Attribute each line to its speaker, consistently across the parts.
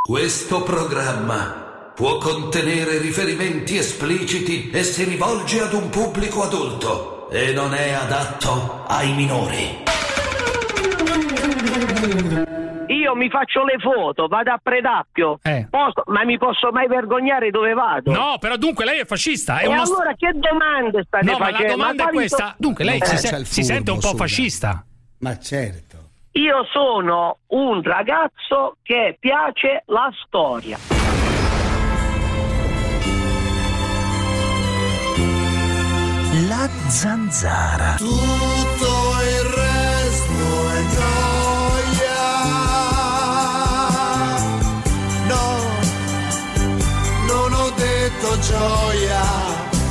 Speaker 1: Questo programma può contenere riferimenti espliciti e si rivolge ad un pubblico adulto e non è adatto ai minori.
Speaker 2: Io mi faccio le foto, vado a Predappio, ma mi posso mai vergognare dove vado?
Speaker 3: No, però dunque lei è fascista.
Speaker 2: Allora che domande state facendo?
Speaker 3: Ma la domanda è questa. Dunque lei si sente un po' fascista?
Speaker 4: Ma certo.
Speaker 2: Io sono un ragazzo che piace la storia.
Speaker 5: La zanzara.
Speaker 6: Tutto il resto è gioia. No, non ho detto gioia.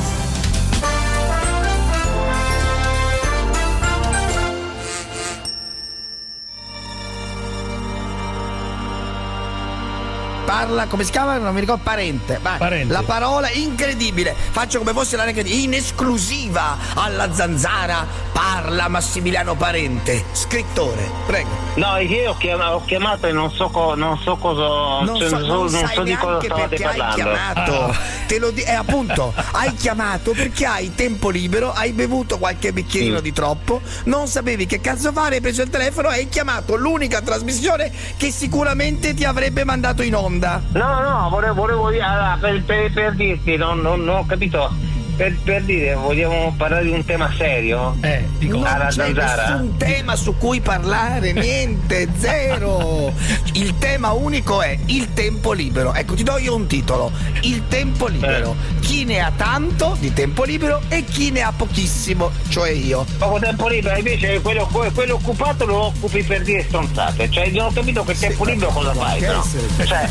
Speaker 5: Parla, come si chiama? Non mi ricordo, parente.
Speaker 3: Parente.
Speaker 5: La parola incredibile. Faccio come fosse la in esclusiva alla zanzara. Parla Massimiliano Parente, scrittore. Prego.
Speaker 2: No, io ho chiamato e non so cosa.
Speaker 5: Non so di cosa stavate parlando. Hai chiamato. Te lo appunto, hai chiamato perché hai tempo libero, hai bevuto qualche bicchierino di troppo, non sapevi che cazzo fare, hai preso il telefono e hai chiamato l'unica trasmissione che sicuramente ti avrebbe mandato in onda.
Speaker 2: No, volevo dire, allora, per dirti, non ho capito. Per dire, vogliamo parlare di un tema serio?
Speaker 5: Dico, non
Speaker 2: alla
Speaker 5: c'è
Speaker 2: zanzara?
Speaker 5: nessun tema su cui parlare, niente, zero. Il tema unico è il tempo libero. Ecco, ti do io un titolo: il tempo libero. Chi ne ha tanto di tempo libero e chi ne ha pochissimo, cioè io.
Speaker 2: Poco tempo libero, invece quello occupato lo occupi per dire stronzate. Cioè, non ho capito che tempo libero cosa fai, no? Cioè.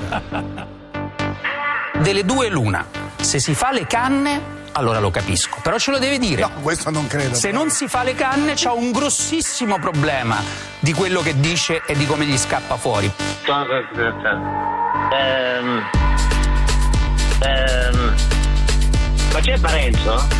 Speaker 7: Delle due l'una. Se si fa le canne, allora lo capisco, però ce lo deve dire.
Speaker 4: No, questo non credo.
Speaker 7: Se non si fa le canne, c'ha un grossissimo problema di quello che dice e di come gli scappa fuori.
Speaker 2: Ma c'è Parenzo?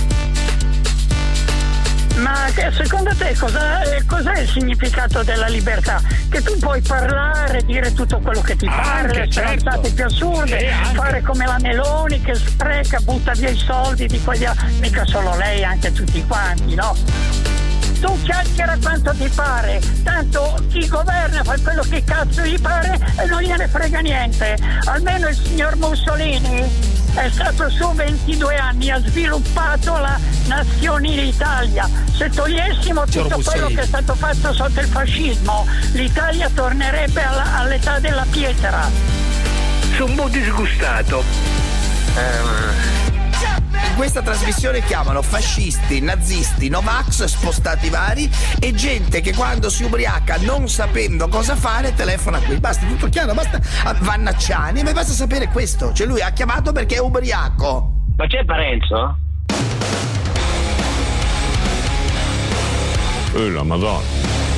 Speaker 8: Ma secondo te cos'è il significato della libertà? Che tu puoi parlare, dire tutto quello che ti pare, le stronzate più assurde, fare come la Meloni che spreca, butta via i soldi di quelli, mica solo lei, anche tutti quanti, no? Tu chiacchiera quanto ti pare, tanto chi governa fa quello che cazzo gli pare e non gliene frega niente. Almeno il signor Mussolini è stato su 22 anni, ha sviluppato la nazione Italia. Se togliessimo tutto quello che è stato fatto sotto il fascismo, l'Italia tornerebbe all'età della pietra.
Speaker 2: Sono un po' disgustato.
Speaker 5: In questa trasmissione chiamano fascisti, nazisti, Novax, spostati vari e gente che quando si ubriaca non sapendo cosa fare telefona qui. Basta, tutto chiaro, basta Vannacciani, ma basta sapere questo. Cioè lui ha chiamato perché è ubriaco.
Speaker 2: Ma c'è Parenzo?
Speaker 9: La Madonna.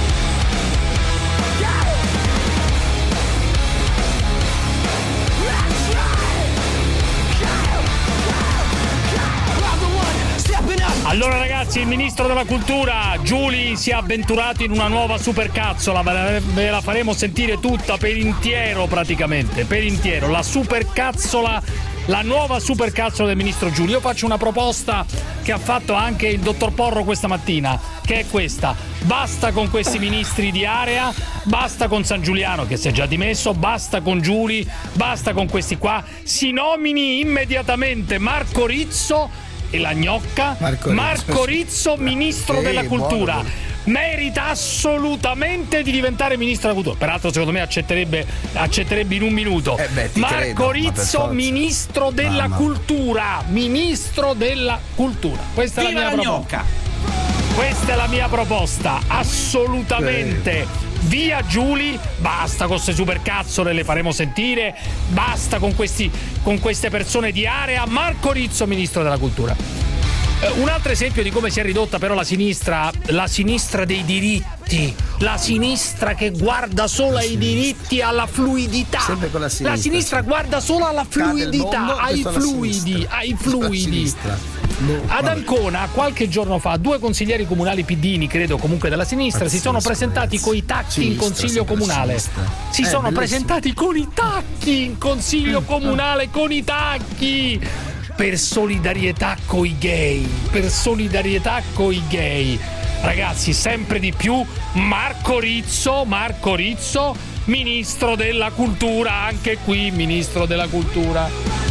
Speaker 3: Allora ragazzi, il ministro della cultura Giuli si è avventurato in una nuova supercazzola, ve la faremo sentire tutta per intero praticamente, per intero, la supercazzola, la nuova supercazzola del ministro Giuli. Io faccio una proposta che ha fatto anche il dottor Porro questa mattina, che è questa: basta con questi ministri di area, basta con San Giuliano che si è già dimesso, basta con Giuli, basta con questi qua, si nomini immediatamente Marco Rizzo e la gnocca Marco Rizzo ministro della cultura. Merita assolutamente di diventare ministro della cultura. Peraltro secondo me accetterebbe in un minuto. Marco Rizzo ministro della cultura. Ministro della cultura. Questa è la mia proposta. Questa è la mia proposta. Assolutamente. Via Giuli, basta con queste supercazzole, le faremo sentire, basta con queste persone di area. Marco Rizzo ministro della cultura. Un altro esempio di come si è ridotta però la sinistra dei diritti, la sinistra che guarda solo ai diritti, alla fluidità.
Speaker 5: Sempre con la sinistra.
Speaker 3: La sinistra guarda solo alla fluidità, ai fluidi. Ad Ancona, qualche giorno fa, 2 consiglieri comunali pidini, credo comunque della sinistra, si sono presentati con i tacchi in consiglio comunale. Si sono presentati con i tacchi in consiglio comunale, con i tacchi! Per solidarietà coi gay, per solidarietà coi gay. Ragazzi, sempre di più Marco Rizzo, ministro della cultura, anche qui ministro della cultura.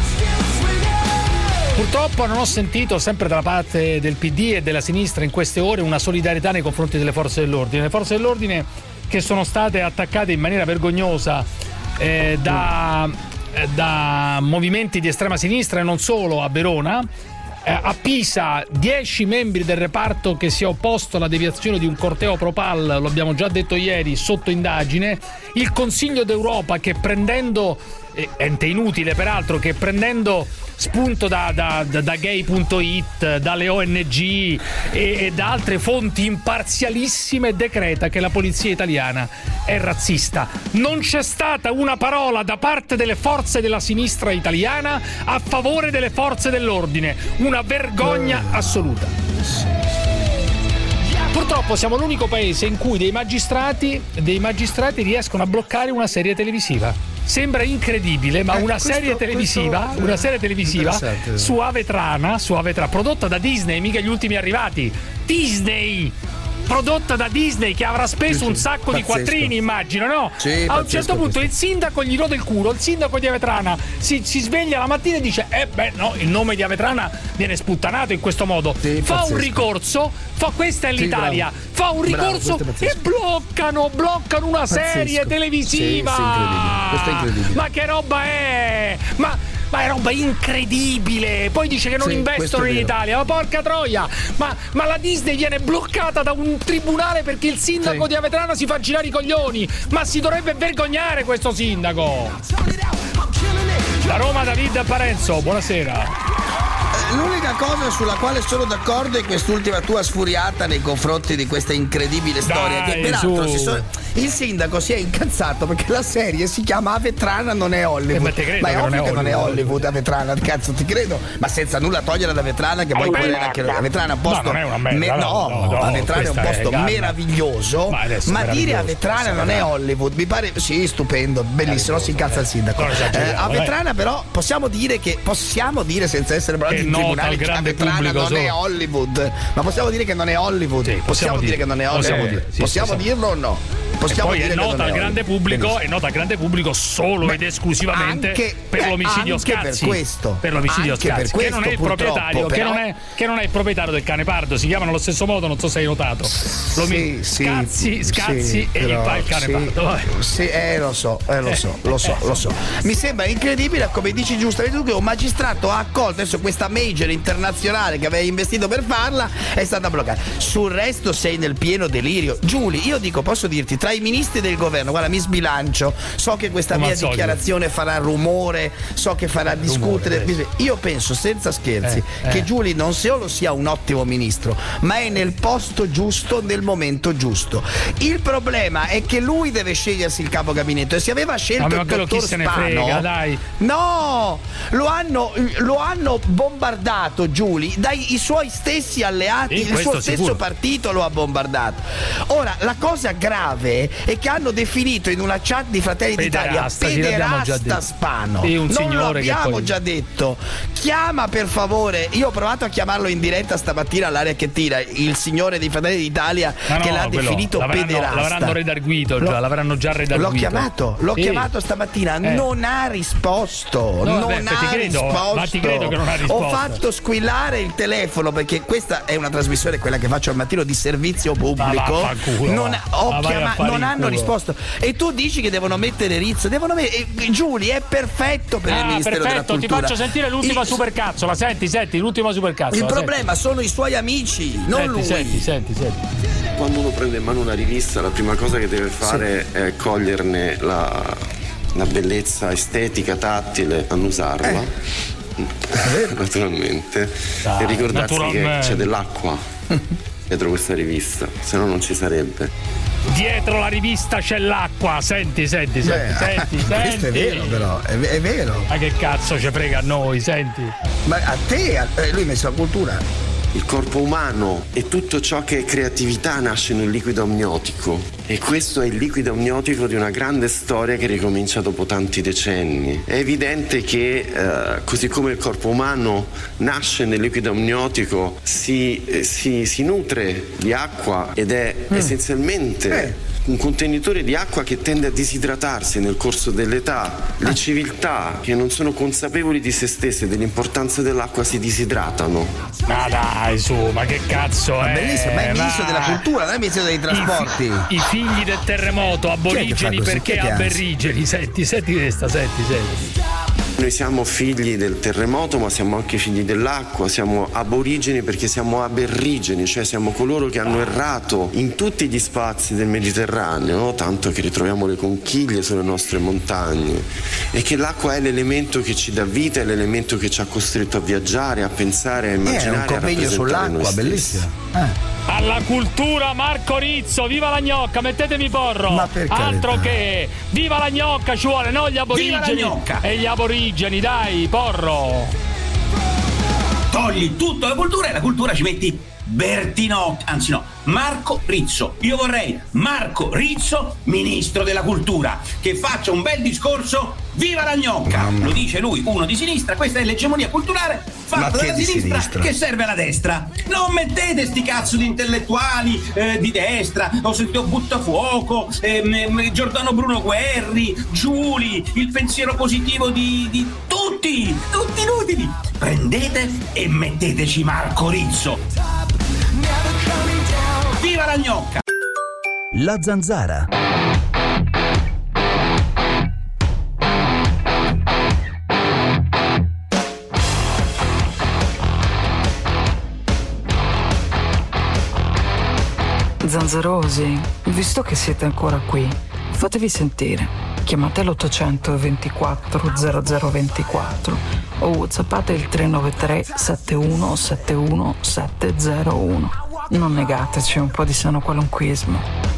Speaker 3: Purtroppo non ho sentito, sempre dalla parte del PD e della sinistra in queste ore, una solidarietà nei confronti delle forze dell'ordine. Le forze dell'ordine che sono state attaccate in maniera vergognosa da movimenti di estrema sinistra e non solo a Verona. A Pisa 10 membri del reparto che si è opposto alla deviazione di un corteo Propal, lo abbiamo già detto ieri, sotto indagine. Il Consiglio d'Europa che prendendo, ente inutile peraltro, che prendendo spunto da gay.it, dalle ONG e da altre fonti imparzialissime, decreta che la polizia italiana è razzista. Non c'è stata una parola da parte delle forze della sinistra italiana a favore delle forze dell'ordine. Una vergogna assoluta. Purtroppo siamo l'unico paese in cui dei magistrati riescono a bloccare una serie televisiva. Sembra incredibile, ma una serie televisiva su Avetrana, prodotta da Disney, mica gli ultimi arrivati. Disney! Prodotta da Disney, che avrà speso un sacco di quattrini, immagino, no?
Speaker 5: Sì,
Speaker 3: a un certo punto il sindaco gli rode il culo, il sindaco di Avetrana si sveglia la mattina e dice no, il nome di Avetrana viene sputtanato in questo modo.
Speaker 5: Sì,
Speaker 3: fa un ricorso, questa è l'Italia, fa un ricorso e bloccano una serie televisiva.
Speaker 5: Sì, incredibile. Questo è incredibile.
Speaker 3: Ma che roba è? Ma è roba incredibile. Poi dice che non investono in Italia. Ma porca troia! Ma la Disney viene bloccata da un tribunale perché il sindaco di Avetrana si fa girare i coglioni. Ma si dovrebbe vergognare questo sindaco. Da Roma David Parenzo, buonasera.
Speaker 5: L'unica cosa sulla quale sono d'accordo è quest'ultima tua sfuriata nei confronti di questa incredibile storia. Che peraltro il sindaco si è incazzato perché la serie si chiama Avetrana non è Hollywood. Ma è ovvio che non è Hollywood Avetrana, cazzo, ti credo. Ma senza nulla togliere da Avetrana, che poi anche Avetrana è un posto. Avetrana è un posto meraviglioso. Ma dire Avetrana non è Hollywood mi pare stupendo, bellissimo. Si incazza il sindaco. Avetrana, però, possiamo dire senza essere bravi in tribunale che Avetrana non è Hollywood. Ma possiamo dire che non è Hollywood? Possiamo dire che non è Hollywood? Possiamo dirlo o no?
Speaker 3: Poi è nota al grande pubblico solo ed esclusivamente per l'omicidio Scazzi. Per l'omicidio Scazzi, che non è il proprietario, che non è il proprietario del Canepardo, si chiamano allo stesso modo, non so se hai notato. Scazzi e il Canepardo. Lo so. Mi sembra incredibile, come dici giustamente tu, che un magistrato ha accolto adesso questa major internazionale che aveva investito per farla, è stata bloccata. Sul resto sei nel pieno delirio. Giuli, io dico, posso dirti, tra i ministri del governo, guarda, mi sbilancio, so che questa mia dichiarazione farà rumore, so che farà discutere. Io penso, senza scherzi, che Giuli non solo sia un ottimo ministro, ma è nel posto giusto, nel momento giusto. Il problema è che lui deve scegliersi il capo gabinetto, e se aveva scelto il dottor Spano, no, lo hanno bombardato Giuli dai suoi stessi alleati, il suo stesso partito lo ha bombardato. Ora, la cosa grave è che hanno definito in una chat di Fratelli d'Italia pederasta Spano. Non lo abbiamo già detto. Chiama per favore, io ho provato a chiamarlo in diretta stamattina all'Aria che tira, il signore di Fratelli d'Italia che l'ha definito pederasta. L'avranno redarguito già, l'avranno già redarguito.
Speaker 5: L'ho chiamato stamattina, non ha risposto.
Speaker 3: Ma ti credo che non ha risposto.
Speaker 5: Ho fatto squillare il telefono perché questa è una trasmissione, quella che faccio al mattino, di servizio pubblico. Non hanno risposto. E tu dici che devono mettere Rizzo, Giuli è perfetto per il Ministero della Cultura.
Speaker 3: Ti faccio sentire l'ultima supercazzola. Senti, l'ultima supercazzola.
Speaker 5: Il problema sono i suoi amici, non lui.
Speaker 3: Senti.
Speaker 4: Quando uno prende in mano una rivista, la prima cosa che deve fare è coglierne la bellezza estetica, tattile, annusarla. Naturalmente. E ricordarsi che c'è dell'acqua dietro questa rivista, se no non ci sarebbe.
Speaker 3: Dietro la rivista c'è l'acqua. Senti.
Speaker 5: Questo è vero, però, è vero.
Speaker 3: Ma che cazzo ci frega a noi, senti.
Speaker 5: Ma a te, lui ha messo la cultura.
Speaker 4: Il corpo umano e tutto ciò che è creatività nasce in un liquido amniotico, e questo è il liquido amniotico di una grande storia che ricomincia dopo tanti decenni. È evidente che così come il corpo umano nasce nel liquido amniotico, si nutre di acqua ed è essenzialmente un contenitore di acqua che tende a disidratarsi nel corso dell'età. Le civiltà che non sono consapevoli di se stesse e dell'importanza dell'acqua si disidratano.
Speaker 3: Ma dai, su, ma che cazzo è?
Speaker 5: Bellissimo, ma è il ministro della cultura, non è il ministro dei trasporti.
Speaker 3: I figli del terremoto, aborigeni perché aborigeni. Senti questa, senti.
Speaker 4: Noi siamo figli del terremoto, ma siamo anche figli dell'acqua, siamo aborigeni perché siamo aberrigeni, cioè siamo coloro che hanno errato in tutti gli spazi del Mediterraneo, tanto che ritroviamo le conchiglie sulle nostre montagne, e che l'acqua è l'elemento che ci dà vita, è l'elemento che ci ha costretto a viaggiare, a pensare, a immaginare,
Speaker 5: un convegno sull'acqua, bellissimo.
Speaker 3: Alla cultura Marco Rizzo, viva la gnocca, mettetemi Porro.
Speaker 5: Ma per
Speaker 3: altro
Speaker 5: carità.
Speaker 3: Che viva la gnocca ci vuole, no gli aborigeni. E gli aborigeni, dai, Porro.
Speaker 9: Togli tutta la cultura e la cultura ci metti Bertinotti, anzi no, Marco Rizzo. Io vorrei Marco Rizzo, ministro della cultura, che faccia un bel discorso. Viva la gnocca! Lo dice lui, uno di sinistra. Questa è l'egemonia culturale fatta dalla sinistra che serve alla destra. Non mettete sti cazzo di intellettuali di destra. Ho sentito Buttafuoco, Giordano Bruno Guerri, Giuli, il pensiero positivo di tutti inutili. Prendete e metteteci Marco Rizzo. Viva la gnocca!
Speaker 10: La Zanzara.
Speaker 11: Zanzarosi, visto che siete ancora qui, fatevi sentire. Chiamate l'800 24 0024 o whatsappate il 393 71 71 701. Non negateci un po' di sano qualunquismo.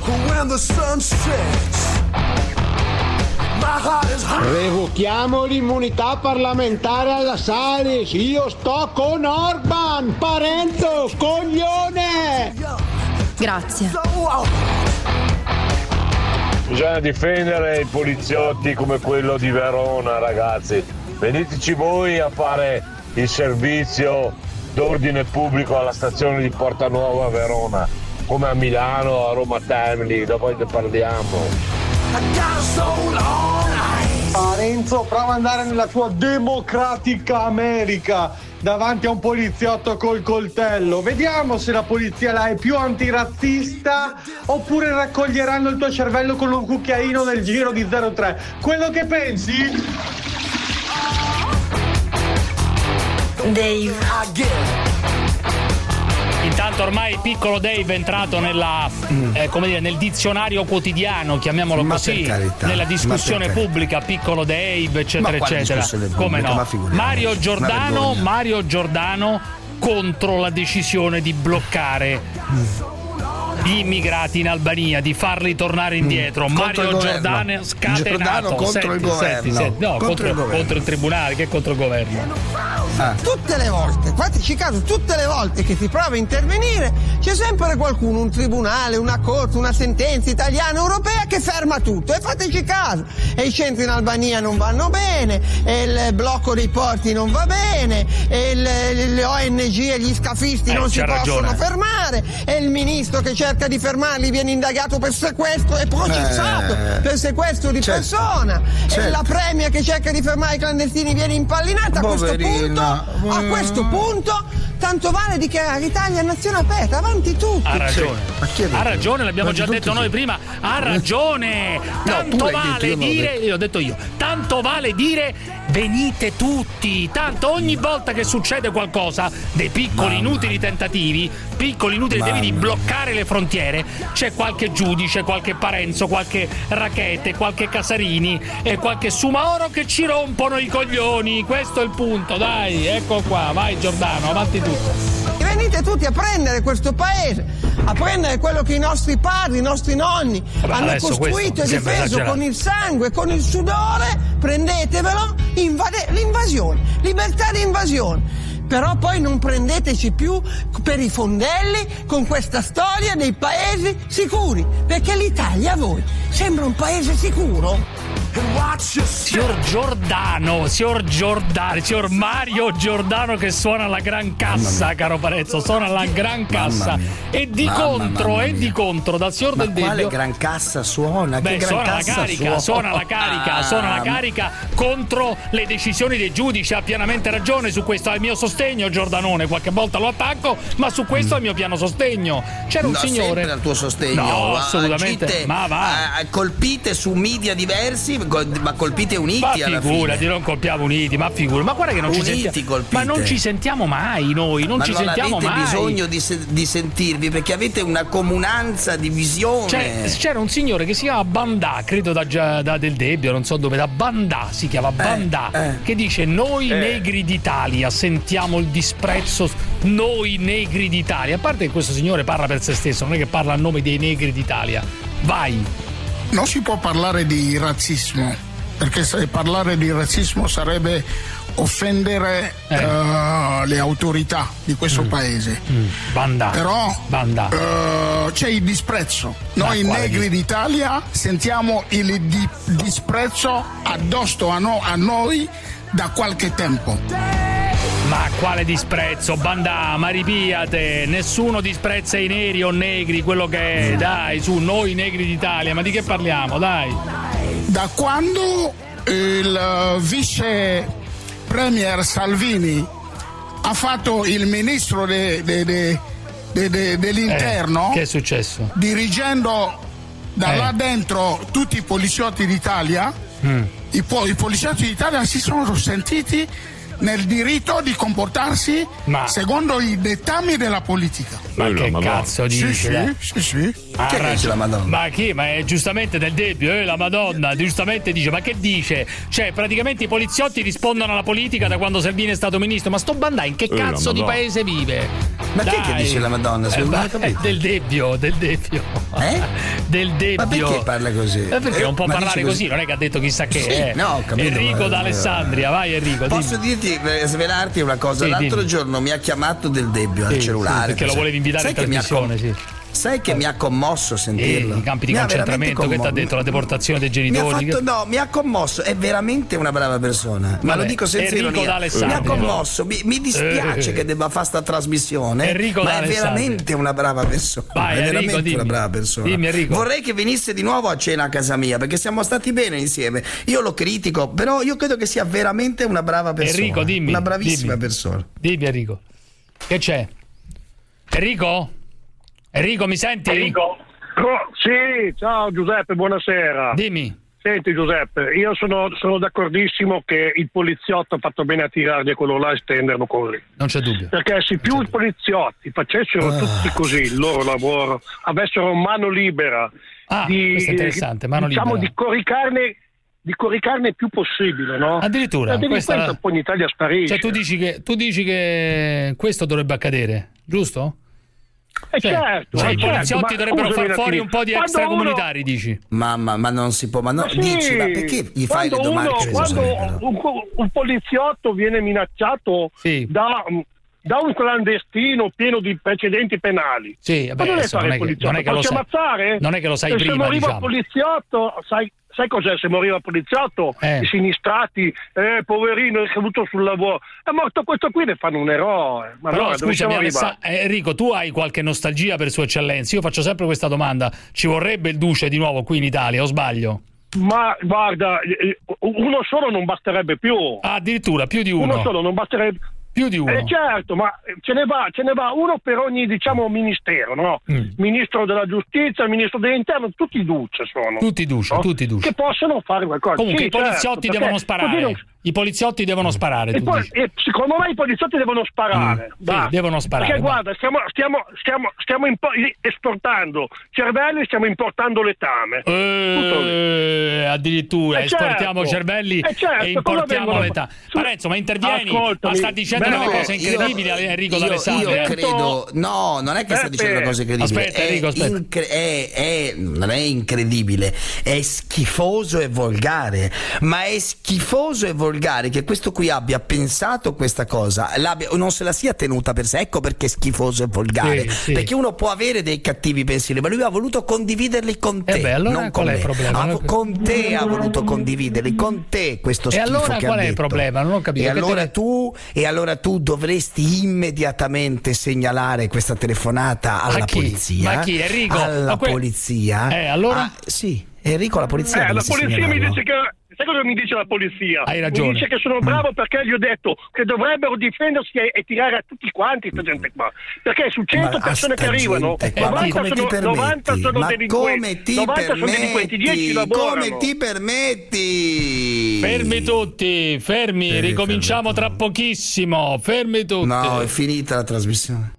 Speaker 12: Revochiamo l'immunità parlamentare alla Salis. Io sto con Orban, Parenzo, coglione!
Speaker 13: Grazie.
Speaker 14: Bisogna difendere i poliziotti come quello di Verona, ragazzi. Veniteci voi a fare il servizio d'ordine pubblico alla stazione di Porta Nuova a Verona, come a Milano, a Roma Termini, dopo ne parliamo.
Speaker 12: Parenzo, prova ad andare nella tua democratica America davanti a un poliziotto col coltello. Vediamo se la polizia là è più antirazzista oppure raccoglieranno il tuo cervello con un cucchiaino nel giro di 0,3. Quello che pensi?
Speaker 13: Dave.
Speaker 3: Intanto ormai piccolo Dave è entrato nella, come dire, nel dizionario quotidiano, chiamiamolo così, nella discussione pubblica, piccolo Dave, eccetera, eccetera. Come no? Mario Giordano contro la decisione di bloccare gli immigrati in Albania, di farli tornare indietro. Mario Giordano scatenato
Speaker 5: contro il governo.
Speaker 3: No, contro il tribunale, che contro il governo.
Speaker 15: Tutte le volte, fateci caso, tutte le volte che si prova a intervenire c'è sempre qualcuno, un tribunale, una corte, una sentenza italiana, europea che ferma tutto, e fateci caso. E i centri in Albania non vanno bene, e il blocco dei porti non va bene, e le ONG e gli scafisti non si possono fermare, e il ministro che cerca di fermarli viene indagato per sequestro e processato per sequestro di persona, e la premia che cerca di fermare i clandestini viene impallinata. A questo punto tanto vale dichiarare l'Italia nazione aperta, avanti tutti.
Speaker 3: Ha ragione, l'abbiamo già detto noi prima. Ha ragione. Tanto vale dire, io ho detto io, tanto vale dire venite tutti. Tanto ogni volta che succede qualcosa, dei piccoli inutili tentativi, di bloccare le frontiere, c'è qualche giudice, qualche Parenzo, qualche Rachete, qualche Casarini e qualche Sumaoro che ci rompono i coglioni. Questo è il punto, dai, ecco qua, vai Giordano, avanti tutto.
Speaker 15: Venite venite tutti a prendere questo paese, a prendere quello che i nostri padri, i nostri nonni hanno costruito e difeso con il sangue, con il sudore, prendetevelo, l'invasione, libertà di invasione. Però poi non prendeteci più per i fondelli con questa storia dei paesi sicuri, perché l'Italia a voi sembra un paese sicuro?
Speaker 3: Signor Mario Giordano che suona la gran cassa, caro Parezzo, suona la gran cassa. E di contro dal signor Del Debbio.
Speaker 5: Quale gran cassa suona?
Speaker 3: Beh,
Speaker 5: che gran cassa
Speaker 3: suona la carica contro le decisioni dei giudici. Ha pienamente ragione su questo, ha il mio sostegno Giordanone, qualche volta lo attacco, ma su questo è il mio piano sostegno. C'era un signore
Speaker 5: sempre al tuo sostegno.
Speaker 3: No, assolutamente.
Speaker 5: Agite,
Speaker 3: ma va.
Speaker 5: Colpite su media diversi, ma colpite uniti alla fine.
Speaker 3: Ma figurati, non colpiamo uniti, ma guarda che non ci sentiamo. Ma non ci sentiamo mai noi, non ci sentiamo mai.
Speaker 5: Ma avete bisogno di sentirvi perché avete una comunanza di visione.
Speaker 3: C'era un signore che si chiama Bandà, credo da Del Debbio, non so dove, da Bandà, si chiama Bandà, che dice: noi negri d'Italia sentiamo il disprezzo, noi negri d'Italia. A parte che questo signore parla per se stesso, non è che parla a nome dei negri d'Italia. Vai.
Speaker 16: Non si può parlare di razzismo, perché se parlare di razzismo sarebbe offendere le autorità di questo paese.
Speaker 3: Bandà.
Speaker 16: Però c'è il disprezzo. Noi negri d'Italia sentiamo il disprezzo addosso a noi da qualche tempo.
Speaker 3: Ma quale disprezzo, Bandà, ma ripiate, nessuno disprezza i neri o negri, quello che è, dai, su, noi negri d'Italia, ma di che parliamo, dai?
Speaker 16: Da quando il vice premier Salvini ha fatto il ministro dell'interno,
Speaker 3: che è successo?
Speaker 16: Dirigendo da là dentro tutti i poliziotti d'Italia, i poliziotti d'Italia si sono sentiti nel diritto di comportarsi secondo i dettami della politica.
Speaker 3: Ma che cazzo dice?
Speaker 16: Sì.
Speaker 5: Che dice la Madonna?
Speaker 3: Ma chi? Ma è giustamente Del Debbio, la Madonna giustamente dice, ma che dice? Cioè praticamente i poliziotti rispondono alla politica da quando Salvini è stato ministro, ma sto Bandà in che cazzo di paese vive?
Speaker 5: Ma chi è che dice la Madonna?
Speaker 3: Del Debbio. Del Debbio.
Speaker 5: Ma perché parla così?
Speaker 3: Perché non può parlare così, non è che ha detto chissà che è.
Speaker 5: No, capito,
Speaker 3: Enrico da Alessandria, vai Enrico.
Speaker 5: Posso svelarti una cosa? L'altro giorno mi ha chiamato Del Debbio al cellulare.
Speaker 3: Perché lo volevi invitare in trasmissione,
Speaker 5: Sai che mi ha commosso sentirlo?
Speaker 3: I campi di concentramento che ti ha detto, la deportazione dei genitori.
Speaker 5: Mi ha commosso, è veramente una brava persona. Ma lo dico senza ironia. Mi ha commosso, mi dispiace che debba fare sta trasmissione. Ma è veramente una brava persona.
Speaker 3: Vai,
Speaker 5: è
Speaker 3: Enrico,
Speaker 5: veramente una brava persona.
Speaker 3: Dimmi, Enrico.
Speaker 5: Vorrei che venisse di nuovo a cena a casa mia, perché siamo stati bene insieme. Io lo critico, però io credo che sia veramente una brava persona.
Speaker 3: Enrico, dimmi.
Speaker 5: Una bravissima persona.
Speaker 3: Dimmi, Enrico. Che c'è? Enrico, mi senti?
Speaker 17: Enrico? Sì, ciao Giuseppe, buonasera.
Speaker 3: Dimmi.
Speaker 17: Senti Giuseppe, io sono d'accordissimo che il poliziotto ha fatto bene a tirargli quello là e stenderlo così.
Speaker 3: Non c'è dubbio.
Speaker 17: Perché se più i poliziotti facessero tutti così il loro lavoro, avessero mano libera
Speaker 3: questo è interessante, mano libera.
Speaker 17: Di coricarne il più possibile, no?
Speaker 3: Addirittura.
Speaker 17: Questo poi in Italia sparisce.
Speaker 3: Cioè tu dici che questo dovrebbe accadere, giusto?
Speaker 17: Certo,
Speaker 3: i poliziotti dovrebbero far fuori un po' di extracomunitari, dici?
Speaker 5: Ma non si può, dici, ma perché gli fai le domande?
Speaker 17: Quando un poliziotto viene minacciato da un clandestino pieno di precedenti penali, non è che lo sai. Ammazzare?
Speaker 3: Non è che lo sai prima,
Speaker 17: se moriva
Speaker 3: diciamo.
Speaker 17: Il poliziotto, sai cos'è? Se moriva il poliziotto, i sinistrati, poverino, è caduto sul lavoro. È morto questo qui, ne fanno un eroe. Ma
Speaker 3: però
Speaker 17: no,
Speaker 3: scusami, Enrico, tu hai qualche nostalgia per Sua Eccellenza? Io faccio sempre questa domanda: ci vorrebbe il Duce di nuovo qui in Italia, o sbaglio?
Speaker 17: Ma guarda, uno solo non basterebbe più.
Speaker 3: Addirittura più di uno?
Speaker 17: Uno solo non basterebbe
Speaker 3: più di uno.
Speaker 17: Certo, ma ce ne va uno per ogni, diciamo, ministero, no? Ministro della giustizia, ministro dell'interno, tutti Duce sono.
Speaker 3: Tutti Duce,
Speaker 17: no?
Speaker 3: tutti Duce.
Speaker 17: Che possono fare qualcosa.
Speaker 3: Comunque i poliziotti devono sparare. I poliziotti devono sparare.
Speaker 17: Secondo me i poliziotti devono sparare.
Speaker 3: Sì, devono sparare.
Speaker 17: Perché guarda, stiamo esportando cervelli, stiamo importando letame.
Speaker 3: Addirittura esportiamo cervelli e importiamo letame. Parenzo, ma intervieni? Ma sta dicendo delle cose incredibili Enrico D'Alessandro.
Speaker 5: Io credo, no, non è che sta dicendo cose incredibili.
Speaker 3: Aspetta, Enrico, aspetta.
Speaker 5: Non è incredibile, è schifoso e volgare. Ma è schifoso e volgare che questo qui abbia pensato questa cosa, non se la sia tenuta per sé. Ecco perché è schifoso e volgare.
Speaker 3: Sì.
Speaker 5: Perché uno può avere dei cattivi pensieri, ma lui ha voluto condividerli con te.
Speaker 3: Allora
Speaker 5: non
Speaker 3: qual
Speaker 5: con
Speaker 3: è il problema?
Speaker 5: Con te ha voluto condividerli, con te questo schifo.
Speaker 3: E allora
Speaker 5: che
Speaker 3: qual
Speaker 5: ha
Speaker 3: è il
Speaker 5: detto.
Speaker 3: problema? Non ho capito.
Speaker 5: E allora tu dovresti immediatamente segnalare questa telefonata alla polizia.
Speaker 3: Ma chi? Enrico?
Speaker 5: Alla polizia.
Speaker 3: Allora?
Speaker 5: Sì, Enrico, la polizia.
Speaker 17: La polizia mi dice che. Sai cosa mi dice la polizia?
Speaker 3: Hai ragione.
Speaker 17: Mi dice che sono bravo perché gli ho detto che dovrebbero difendersi e tirare a tutti quanti questa gente qua. Perché su 100 persone che arrivano, 90 sono delinquenti. 90 sono delinquenti, 10 lavorano.
Speaker 5: Come ti permetti?
Speaker 3: Fermi tutti, fermi, ricominciamo tra pochissimo. Fermi tutti.
Speaker 5: No, è finita la trasmissione.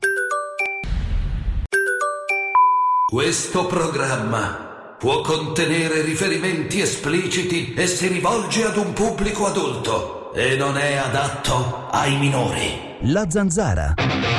Speaker 1: Questo programma può contenere riferimenti espliciti e si rivolge ad un pubblico adulto e non è adatto ai minori.
Speaker 10: La Zanzara.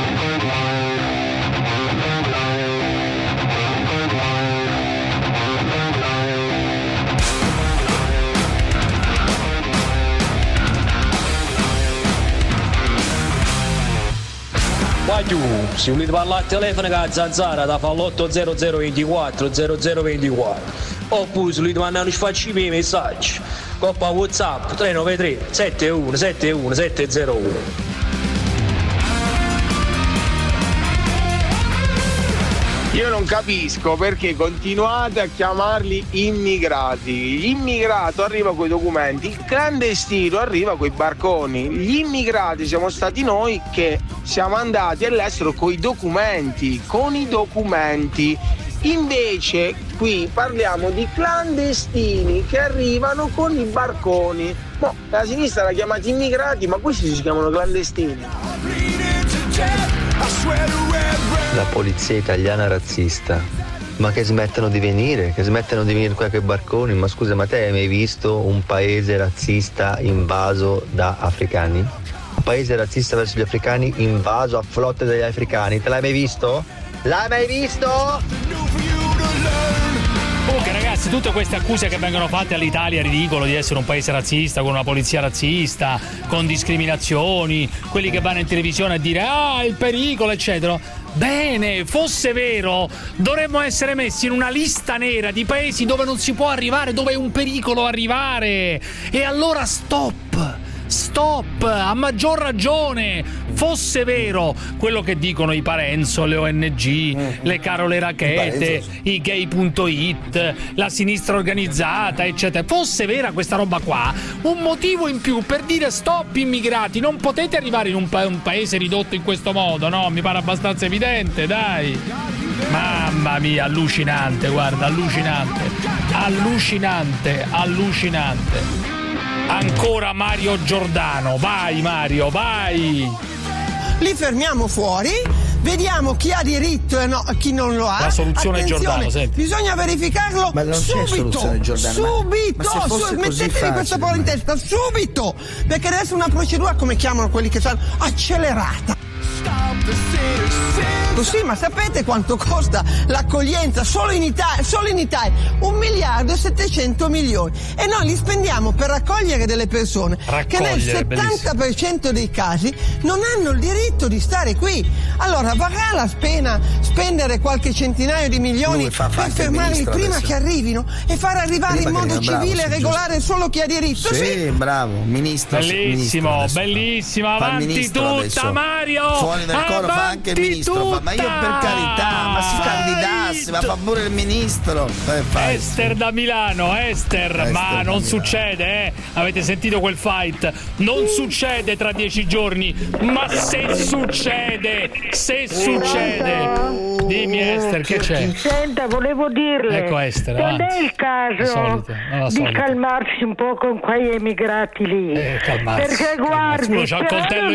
Speaker 18: Guagliù, se volete parlare al telefono con la Zanzara da fa l'80024 0024 oppure se volete mandare un sfacci i messaggi coppa WhatsApp 393 71 71 701.
Speaker 19: Io non capisco perché continuate a chiamarli immigrati. L'immigrato arriva coi documenti, il clandestino arriva coi barconi. Gli immigrati siamo stati noi che siamo andati all'estero coi documenti, con i documenti. Invece qui parliamo di clandestini che arrivano con i barconi. La sinistra l'ha chiamati immigrati, ma questi si chiamano clandestini.
Speaker 20: La polizia italiana razzista, ma che smettano di venire qua con i barconi. Ma scusa, ma te hai mai visto un paese razzista invaso da africani? Un paese razzista verso gli africani invaso a flotte dagli africani, te l'hai mai visto? L'hai mai visto?
Speaker 3: Comunque ragazzi, tutte queste accuse che vengono fatte all'Italia, ridicolo di essere un paese razzista, con una polizia razzista, con discriminazioni, quelli che vanno in televisione a dire il pericolo eccetera. Bene, fosse vero, dovremmo essere messi in una lista nera di paesi dove non si può arrivare, dove è un pericolo arrivare. E allora stop, a maggior ragione, fosse vero quello che dicono i Parenzo, le ONG, le Carole Rachete, i gay.it, la sinistra organizzata, eccetera, fosse vera questa roba qua, un motivo in più per dire stop immigrati, non potete arrivare in un paese ridotto in questo modo, no? Mi pare abbastanza evidente, dai. Mamma mia, allucinante, guarda, allucinante. Ancora Mario Giordano, vai Mario, vai!
Speaker 15: Li fermiamo fuori, vediamo chi ha diritto e chi non lo ha.
Speaker 3: La soluzione Giordano, senti.
Speaker 15: Bisogna verificarlo
Speaker 5: ma non
Speaker 15: subito.
Speaker 5: C'è soluzione Giordano.
Speaker 15: Subito, mettetevi questa parola in testa, subito! Perché deve essere una procedura, come chiamano quelli che sanno, accelerata. Sì, ma sapete quanto costa l'accoglienza solo in Italia? 1.700 miliardi e noi li spendiamo per raccogliere delle persone che nel 70% dei casi non hanno il diritto di stare qui. Allora varrà la pena spendere qualche centinaio di milioni per fermarli prima che arrivino e far arrivare in modo civile e regolare solo chi ha diritto?
Speaker 5: Sì, bravo, ministro.
Speaker 3: Bellissimo, avanti tutta Mario,
Speaker 5: coro fa anche il ministro, ma io per carità, ma si candidasse, ma fa pure il ministro.
Speaker 3: Ester da Milano, Ester, ma non succede, avete sentito quel fight? Non succede tra 10 giorni, ma se succede, dimmi Ester, che c'è?
Speaker 8: Senta, volevo dirle,
Speaker 3: ecco Ester,
Speaker 8: non è il caso di calmarsi un po' con quei emigrati lì, perché guardi,
Speaker 3: uno c'ha un coltello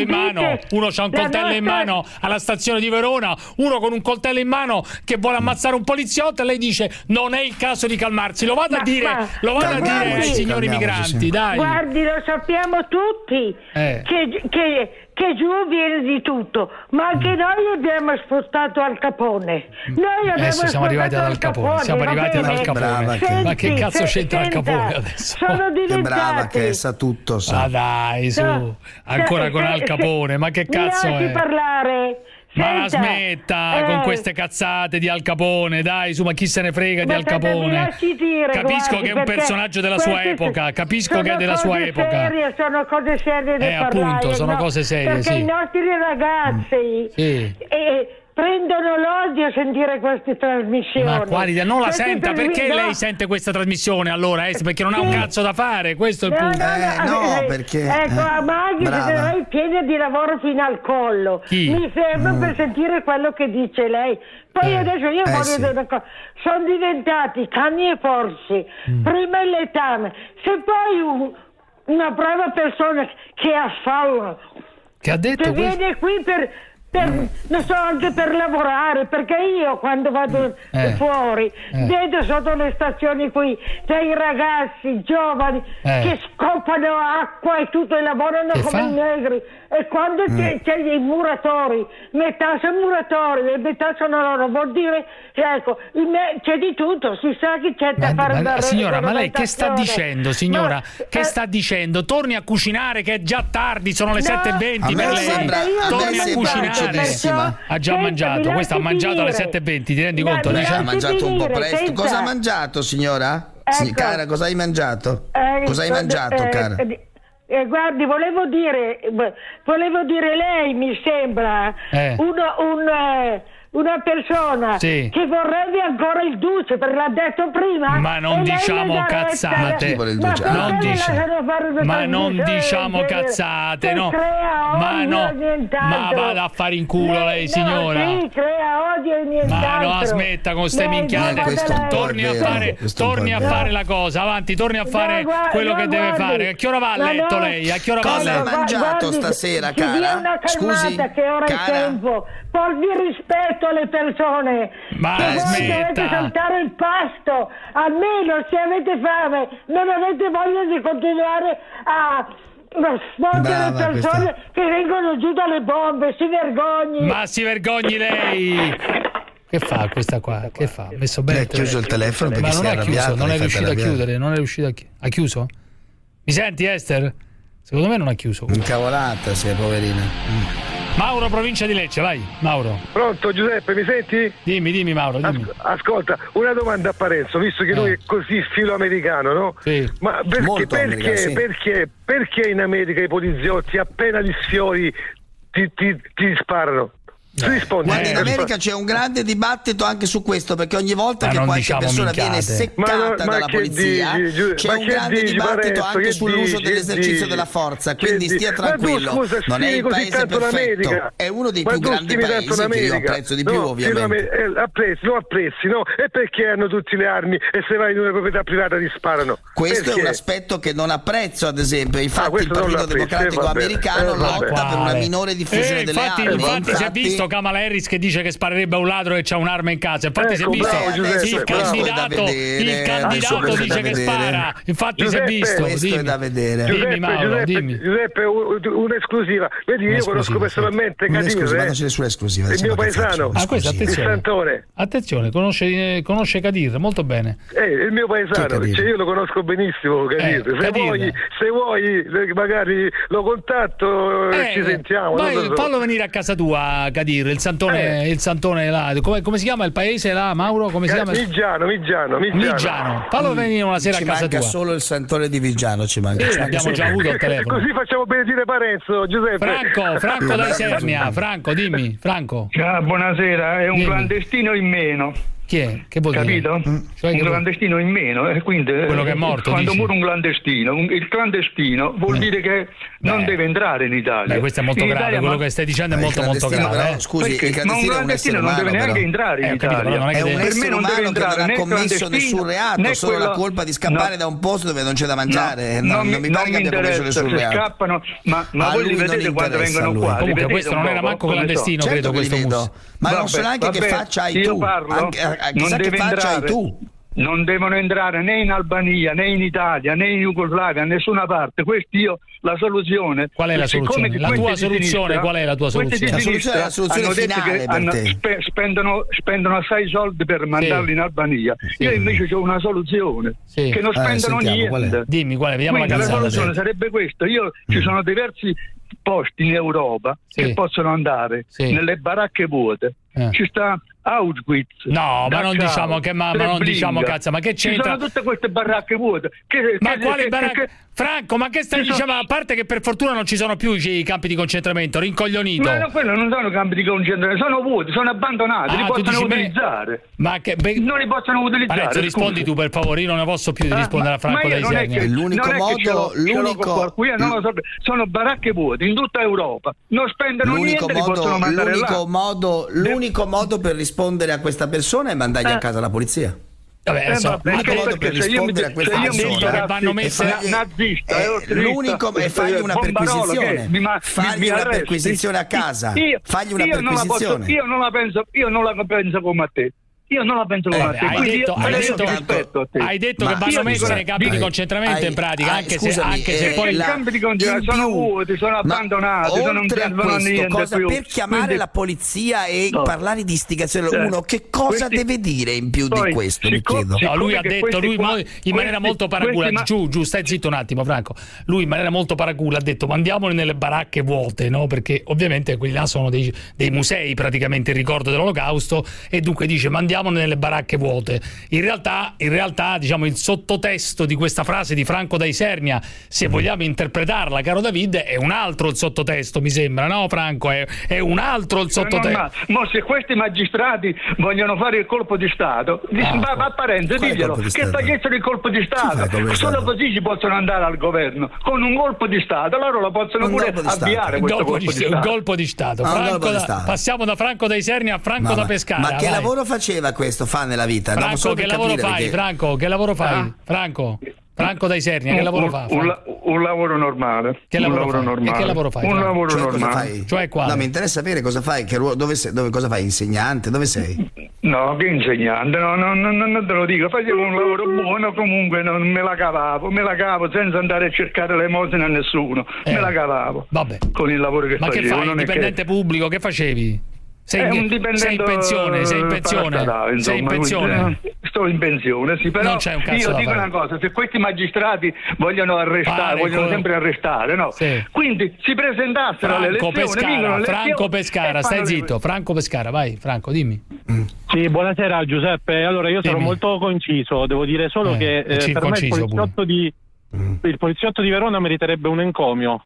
Speaker 3: in mano, alla stazione di Verona, uno con un coltello in mano che vuole ammazzare un poliziotto, e lei dice non è il caso di calmarsi. Lo vada a dire ai signori migranti, dai.
Speaker 8: Guardi, lo sappiamo tutti che giù viene di tutto, ma anche noi abbiamo spostato Al Capone.
Speaker 3: Adesso siamo arrivati ad Al Capone. Ma che cazzo c'entra Al Capone adesso?
Speaker 8: Sono diventati.
Speaker 5: Che brava che è, sa tutto, sa.
Speaker 3: Ma dai, su, ancora con Al Capone, ma che cazzo è?
Speaker 8: Parlare.
Speaker 3: Ma la smetta con queste cazzate di Al Capone, dai, su, ma chi se ne frega di Al Capone? Capisco che è un personaggio della sua epoca, capisco che è della sua epoca.
Speaker 8: Sono cose serie da parlare.
Speaker 3: Appunto, sono cose serie,
Speaker 8: perché i nostri ragazzi prendono l'odio a sentire queste trasmissioni.
Speaker 3: Ma quali? Non la senta, perché lei sente questa trasmissione allora? Perché non ha un cazzo da fare, questo è il punto.
Speaker 5: Perché
Speaker 8: ma anche se lei piena di lavoro fino al collo, mi serve per sentire quello che dice lei. Poi adesso io voglio dire una cosa, sono diventati cani e porci, prima il letame, se poi una brava persona che affalla,
Speaker 3: che ha detto
Speaker 8: che viene qui non so, anche per lavorare, perché io quando vado fuori vedo sotto le stazioni qui dei ragazzi giovani che scopano acqua e tutto, e lavorano come i negri, e quando c'è i muratori, metà sono muratori e metà sono loro, vuol dire c'è di tutto, si sa che c'è da fare.
Speaker 3: Signora, ma lei che sta dicendo, signora? Che sta dicendo? Torni a cucinare, che è già tardi, sono le 7:20 per lei. Torni a cucinare. Ha già mangiato, questa ha mangiato alle 7:20, ti rendi conto?
Speaker 5: Ha mangiato un po' presto. Cosa ha mangiato, signora? Cara, cosa hai mangiato? Cosa hai mangiato, cara?
Speaker 8: Guardi, volevo dire lei mi sembra una persona che vorrebbe ancora il duce, perché l'ha detto prima.
Speaker 3: Ma non diciamo cazzate. Ma non diciamo cazzate, no. Ma vada a fare in culo lei, signora.
Speaker 8: Sì, crea odio e nient'altro.
Speaker 3: Ma no, smetta con ste minchiate. Torni a fare la cosa, avanti, torni a fare quello che deve fare. A che ora va a letto lei? A che ora va a letto?
Speaker 5: Cosa ha mangiato stasera, cara? Scusi,
Speaker 8: che ora è tempo. Porti rispetto alle persone.
Speaker 3: Ma
Speaker 8: dovete saltare il pasto, almeno se avete fame, non avete voglia di continuare a sfondere le persone che vengono giù dalle bombe. Si vergogni.
Speaker 3: Ma si vergogni lei. Che fa questa qua? Che fa? Ha messo bene.
Speaker 5: Ha chiuso il telefono perché si è arrabbiato.
Speaker 3: Non è riuscito a chiudere. Non è riuscito a chiudere. Ha chiuso? Mi senti, Ester? Secondo me non ha chiuso.
Speaker 5: Incavolata, sei poverina.
Speaker 3: Mauro, provincia di Lecce, vai, Mauro.
Speaker 14: Pronto, Giuseppe, mi senti?
Speaker 3: Dimmi, Mauro. Dimmi.
Speaker 14: Ascolta, una domanda a Parenzo, visto che lui è così filoamericano, no?
Speaker 3: Sì.
Speaker 14: Ma perché in America i poliziotti appena li sfiori ti sparano?
Speaker 5: Guarda, in America c'è un grande dibattito anche su questo, perché ogni volta che qualche persona viene seccata dalla polizia c'è un grande dibattito anche sull'uso dell'esercizio della forza, quindi stia tranquillo, non è il paese perfetto, è uno dei più grandi paesi che io apprezzo di più, ovviamente.
Speaker 14: Apprezzi, no? E perché hanno tutte le armi e se vai in una proprietà privata ti sparano?
Speaker 5: Questo è un aspetto che non apprezzo, ad esempio. Infatti il Partito Democratico americano lotta per una minore diffusione delle armi.
Speaker 3: Infatti si è visto Kamala Harris che dice che sparerebbe a un ladro che c'ha un'arma in casa. Infatti si è visto il candidato dice che spara. Infatti si è visto.
Speaker 5: Questo è da vedere.
Speaker 14: Giuseppe, un'esclusiva. Vedi, io conosco personalmente Kadir, il mio paesano.
Speaker 3: Questo, attenzione. Attenzione, conosce Kadir molto bene.
Speaker 14: Il mio paesano, io lo conosco benissimo Kadir. Se vuoi magari lo contatto, ci sentiamo.
Speaker 3: Fallo venire a casa tua, Kadir. Agadir, il santone là. Come si chiama il paese là, Mauro? Come si chiama? Migiano. Fallo venire una sera a casa tua.
Speaker 5: Ci manca solo il santone di Vigiano, ci manca.
Speaker 3: L'abbiamo già avuto al telefono.
Speaker 17: Così facciamo benedire Parenzo, Giuseppe.
Speaker 3: Franco da Isernia. Franco, dimmi, Franco.
Speaker 17: Buonasera, è un clandestino in meno.
Speaker 3: Chi è? Che vuol
Speaker 17: capito?
Speaker 3: dire?
Speaker 17: Un clandestino in meno, quindi
Speaker 3: quello che è morto.
Speaker 17: Quando
Speaker 3: dici?
Speaker 17: muore un clandestino, il clandestino vuol dire che non deve entrare in Italia.
Speaker 3: Questo è molto grave, quello che stai dicendo è molto grave.
Speaker 5: Però, scusi,
Speaker 17: ma un clandestino non deve neanche entrare in Italia.
Speaker 5: È un essere umano che non ha commesso nessun reato, solo la colpa di scappare da un posto dove non c'è da mangiare. Non mi pare che abbia commesso nessun reato.
Speaker 17: Scappano, ma voi li vedete quando vengono qua.
Speaker 3: Comunque questo non era manco clandestino, credo, questo Mus.
Speaker 5: Ma non so neanche che faccia hai tu. Chissà che faccia hai tu.
Speaker 17: Non devono entrare né in Albania, né in Italia, né in Jugoslavia, a nessuna parte. La soluzione.
Speaker 3: Qual è la soluzione? La tua soluzione, qual è la tua soluzione?
Speaker 5: La soluzione finale per te.
Speaker 17: Spendono assai soldi per mandarli in Albania. Io invece ho una soluzione. Che non spendono niente.
Speaker 3: Dimmi qual è, vediamo la
Speaker 17: cazzata. La soluzione sarebbe questa. Ci sono diversi posti in Europa che possono andare nelle baracche vuote. Ci sta Auschwitz.
Speaker 3: No, ma non diciamo che ma non diciamo cazzo, ma che c'entra?
Speaker 17: Ci sono tutte queste baracche vuote.
Speaker 3: Quali baracche? Franco, ma che stai dicendo? A parte che per fortuna non ci sono più i campi di concentramento, rincoglionito.
Speaker 17: Ma quello non sono campi di concentramento, sono vuoti, sono abbandonati, li possono utilizzare.
Speaker 3: Ma che
Speaker 17: non li possono utilizzare.
Speaker 3: Adesso rispondi tu, per favore, io non ne posso più di rispondere a Franco da Isernia.
Speaker 5: L'unico modo,
Speaker 17: sono baracche vuote in tutta Europa. Non spendono niente, li possono mandare là.
Speaker 5: L'unico modo per rispondere a questa persona è mandargli a casa la polizia.
Speaker 3: Vabbè,
Speaker 5: l'unico modo per rispondere a questa persona
Speaker 3: vanno messe
Speaker 17: nazista,
Speaker 5: l'unico è fargli una perquisizione, fargli una perquisizione a casa, fargli una perquisizione.
Speaker 17: Io non la penso come a te. Io non la penso come a te.
Speaker 3: Hai detto che vanno messe nei campi di concentramento in pratica, anche se poi
Speaker 17: i campi di concentramento sono vuoti, sono abbandonati, non servono a niente più.
Speaker 5: Per chiamare la polizia e parlare di istigazione, uno che cosa deve dire in più di questo, mi chiedo?
Speaker 3: No, lui ha detto, in maniera molto paracula, giù, stai zitto un attimo Franco, lui in maniera molto paracula ha detto mandiamoli nelle baracche vuote, no? Perché ovviamente quelli là sono dei musei praticamente in ricordo dell'Olocausto, e dunque dice mandiamo nelle baracche vuote. In realtà diciamo il sottotesto di questa frase di Franco da Isernia, se vogliamo interpretarla, caro David, è un altro il sottotesto, mi sembra, no Franco? È un altro il sottotesto.
Speaker 17: Ma se questi magistrati vogliono fare il colpo di Stato, va a Parenzo, diglielo che facessero il colpo di Stato, solo così ci possono andare al governo, con un colpo di Stato, loro lo possono pure avviare questo colpo di Stato.
Speaker 3: Un colpo di Stato. Passiamo da Franco da Isernia a Franco da Pescara.
Speaker 5: Ma che lavoro faceva questo fa nella vita?
Speaker 3: Franco, che lavoro fai? Franco, che lavoro fai? Franco da Isernia, che lavoro fa?
Speaker 17: Un lavoro normale.
Speaker 3: Che lavoro fai? E che lavoro fai?
Speaker 17: Un lavoro normale.
Speaker 3: Cioè quale?
Speaker 5: No, mi interessa sapere cosa fai, cosa fai? Insegnante? Dove sei?
Speaker 17: No, che insegnante? No, non te lo dico. Facevo un lavoro buono, comunque non me la cavavo senza andare a cercare l'elemosina a nessuno. Me la cavavo.
Speaker 3: Vabbè.
Speaker 17: Con il lavoro che facevo.
Speaker 3: Ma che fai? Dipendente pubblico, che facevi? Sei in pensione? Sei in pensione?
Speaker 17: Sto in pensione, sì, però io dico una cosa, se questi magistrati vogliono arrestare, vogliono sempre arrestare, no? Sì. Quindi si presentassero alle elezioni,
Speaker 3: Franco Pescara, stai zitto, Franco Pescara, vai Franco, dimmi.
Speaker 21: Sì, buonasera Giuseppe, allora io sarò molto conciso, devo dire solo che per me il poliziotto di Verona meriterebbe un encomio,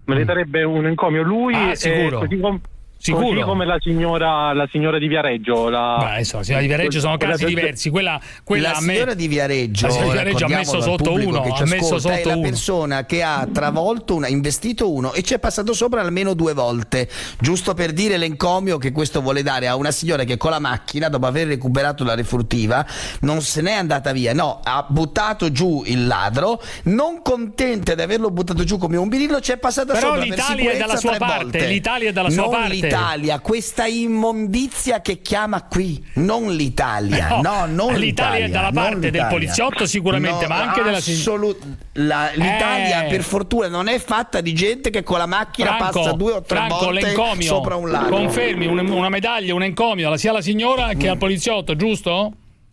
Speaker 21: lui
Speaker 3: sicuro.
Speaker 21: Così come la signora di Viareggio.
Speaker 3: La signora di Viareggio sono casi diversi. Quella
Speaker 5: la signora di Viareggio
Speaker 3: ha messo sotto uno.
Speaker 5: È la persona che ha travolto investito uno e ci è passato sopra almeno 2 volte. Giusto per dire l'encomio che questo vuole dare a una signora che con la macchina, dopo aver recuperato la refurtiva, non se n'è andata via. No, ha buttato giù il ladro, non contenta di averlo buttato giù come un birillo, ci è passata sopra.
Speaker 3: Però l'Italia è dalla sua parte. L'Italia è dalla sua parte.
Speaker 5: L'Italia, questa immondizia che chiama qui, non l'Italia, non
Speaker 3: l'Italia è dalla parte del poliziotto sicuramente, ma anche della
Speaker 5: l'Italia per fortuna non è fatta di gente che con la macchina passa 2 o 3 volte sopra un lago.
Speaker 3: Confermi una medaglia, un encomio sia alla signora che al poliziotto, giusto?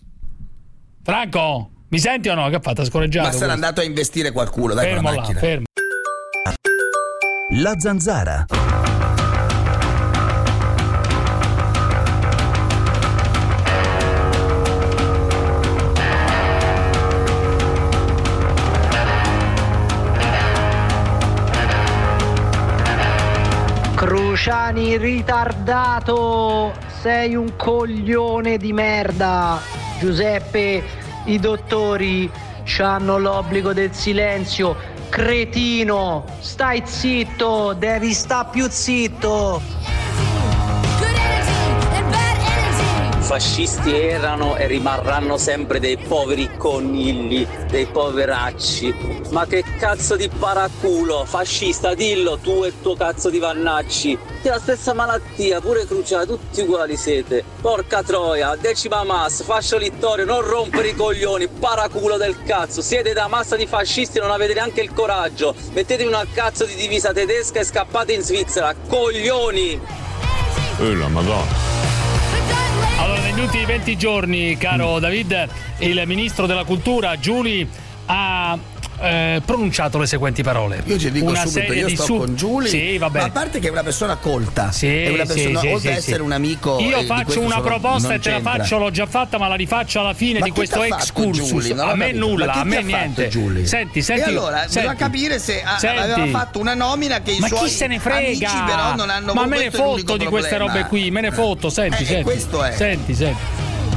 Speaker 3: Franco, mi senti o no? Che ha fatto? Ha scorreggiato?
Speaker 5: Ma sarà andato a investire qualcuno, dai, con la macchina.
Speaker 3: Fermo.
Speaker 10: La Zanzara.
Speaker 6: Cruciani, ritardato, sei un coglione di merda. Giuseppe, i dottori c'hanno l'obbligo del silenzio. Cretino, stai zitto, devi sta più zitto.
Speaker 22: Fascisti erano e rimarranno sempre dei poveri conigli, dei poveracci. Ma che cazzo di paraculo, fascista, dillo tu e il tuo cazzo di Vannacci. Che è la stessa malattia, pure Cruciani, tutti uguali siete. Porca troia, Decima Mas, fascio Littorio, non rompere i coglioni, paraculo del cazzo. Siete da massa di fascisti e non avete neanche il coraggio. Mettetevi una cazzo di divisa tedesca e scappate in Svizzera, coglioni!
Speaker 14: La Madonna.
Speaker 3: Allora, negli ultimi 20 giorni, caro David, il ministro della cultura, Giuli, ha pronunciato le seguenti parole.
Speaker 5: Io ci dico
Speaker 3: una
Speaker 5: subito, io sto con Giuli,
Speaker 3: sì, vabbè.
Speaker 5: Ma a parte che è una persona colta,
Speaker 3: sì,
Speaker 5: è una persona,
Speaker 3: sì,
Speaker 5: oltre
Speaker 3: sì,
Speaker 5: a essere un amico.
Speaker 3: Io faccio una proposta e te la
Speaker 5: c'entra.
Speaker 3: faccio, l'ho già fatta, ma la rifaccio alla fine di questo excursus. A me nulla, a me niente.
Speaker 5: Giuli?
Speaker 3: Senti,
Speaker 5: e allora doveva capire se aveva fatto una nomina che i
Speaker 3: ma
Speaker 5: suoi
Speaker 3: chi se ne frega?
Speaker 5: amici però non hanno.
Speaker 3: Ma me ne fotto di queste robe qui, me ne fotto, senti.
Speaker 5: Questo è.
Speaker 3: Senti.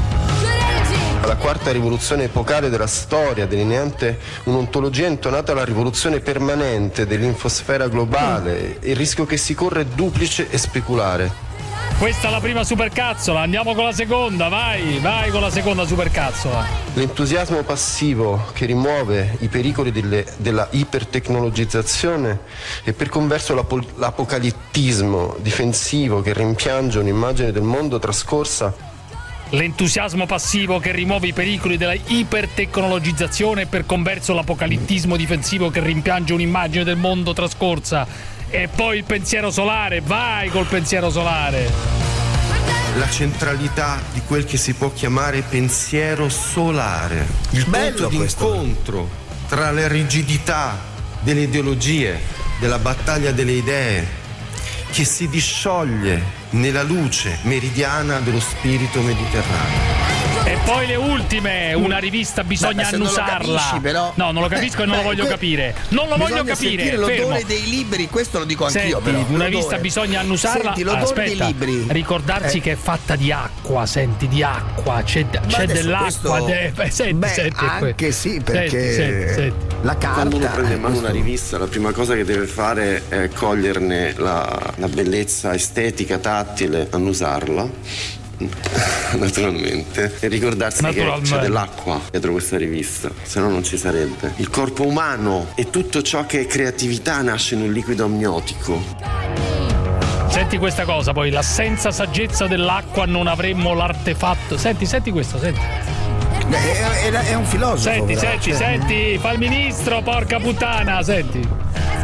Speaker 4: La quarta rivoluzione epocale della storia, delineante un'ontologia intonata alla rivoluzione permanente dell'infosfera globale. Il rischio che si corre è duplice e speculare.
Speaker 3: Questa è la prima supercazzola, andiamo con la seconda, vai con la seconda supercazzola.
Speaker 4: L'entusiasmo passivo che rimuove i pericoli della ipertecnologizzazione e per converso l'apocalittismo difensivo che rimpiange un'immagine del mondo trascorsa.
Speaker 3: L'entusiasmo passivo che rimuove i pericoli della ipertecnologizzazione e per converso l'apocalittismo difensivo che rimpiange un'immagine del mondo trascorsa. E poi il pensiero solare, vai col pensiero solare.
Speaker 4: La centralità di quel che si può chiamare pensiero solare, il punto di incontro tra la rigidità delle ideologie, della battaglia delle idee, che si discioglie nella luce meridiana dello spirito mediterraneo.
Speaker 3: E poi le ultime, una rivista bisogna annusarla.
Speaker 5: Però.
Speaker 3: No, non lo capisco e non lo voglio capire. Non lo voglio capire.
Speaker 5: L'odore dei libri, questo lo dico anch'io.
Speaker 3: Senti,
Speaker 5: però.
Speaker 3: Una rivista bisogna annusarla.
Speaker 5: Senti, l'odore dei libri.
Speaker 3: Ricordarsi che è fatta di acqua, senti, di acqua. C'è dell'acqua. Senti,
Speaker 5: anche sì, perché
Speaker 3: senti.
Speaker 5: La carta.
Speaker 4: Quando uno prende in mano una rivista, la prima cosa che deve fare è coglierne la bellezza estetica, tattile, annusarla. Naturalmente, e ricordarsi che c'è dell'acqua dietro questa rivista, se no non ci sarebbe. Il corpo umano e tutto ciò che è creatività nasce in un liquido amniotico.
Speaker 3: Senti questa cosa, poi l'assenza saggezza dell'acqua non avremmo l'artefatto. Senti questo, senti.
Speaker 5: È un filosofo.
Speaker 3: Senti, fa il ministro, porca puttana, senti.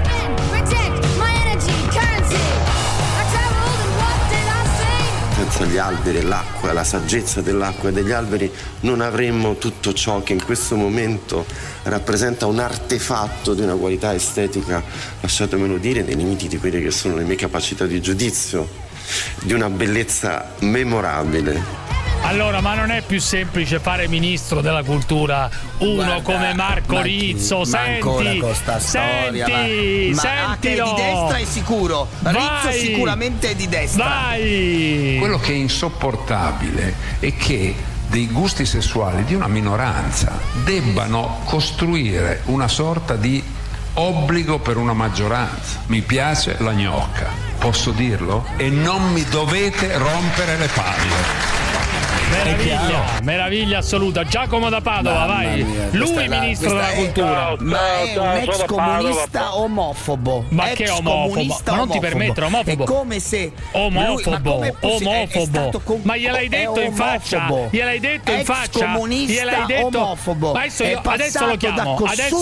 Speaker 4: Senza gli alberi, l'acqua, la saggezza dell'acqua e degli alberi non avremmo tutto ciò che in questo momento rappresenta un artefatto di una qualità estetica, lasciatemelo dire, nei limiti di quelle che sono le mie capacità di giudizio, di una bellezza memorabile.
Speaker 3: Allora, ma non è più semplice fare ministro della cultura come Marco Rizzo?
Speaker 5: Senti, con sta storia, ma che è di destra è sicuro. Rizzo sicuramente è di destra.
Speaker 23: Vai! Quello che è insopportabile è che dei gusti sessuali di una minoranza debbano costruire una sorta di obbligo per una maggioranza. Mi piace la gnocca, posso dirlo? E non mi dovete rompere le palle.
Speaker 3: Meraviglia assoluta. Giacomo da Padova, vai. Lui ministro della cultura.
Speaker 5: Ma è un ex comunista omofobo.
Speaker 3: Ma che omofobo? Ma non ti permettere, omofobo.
Speaker 5: È come se
Speaker 3: omofobo. Ma gliel'hai detto in faccia. Gliel'hai detto in faccia.
Speaker 5: Gliel'hai detto omofobo.
Speaker 3: Ma adesso lo chiamo.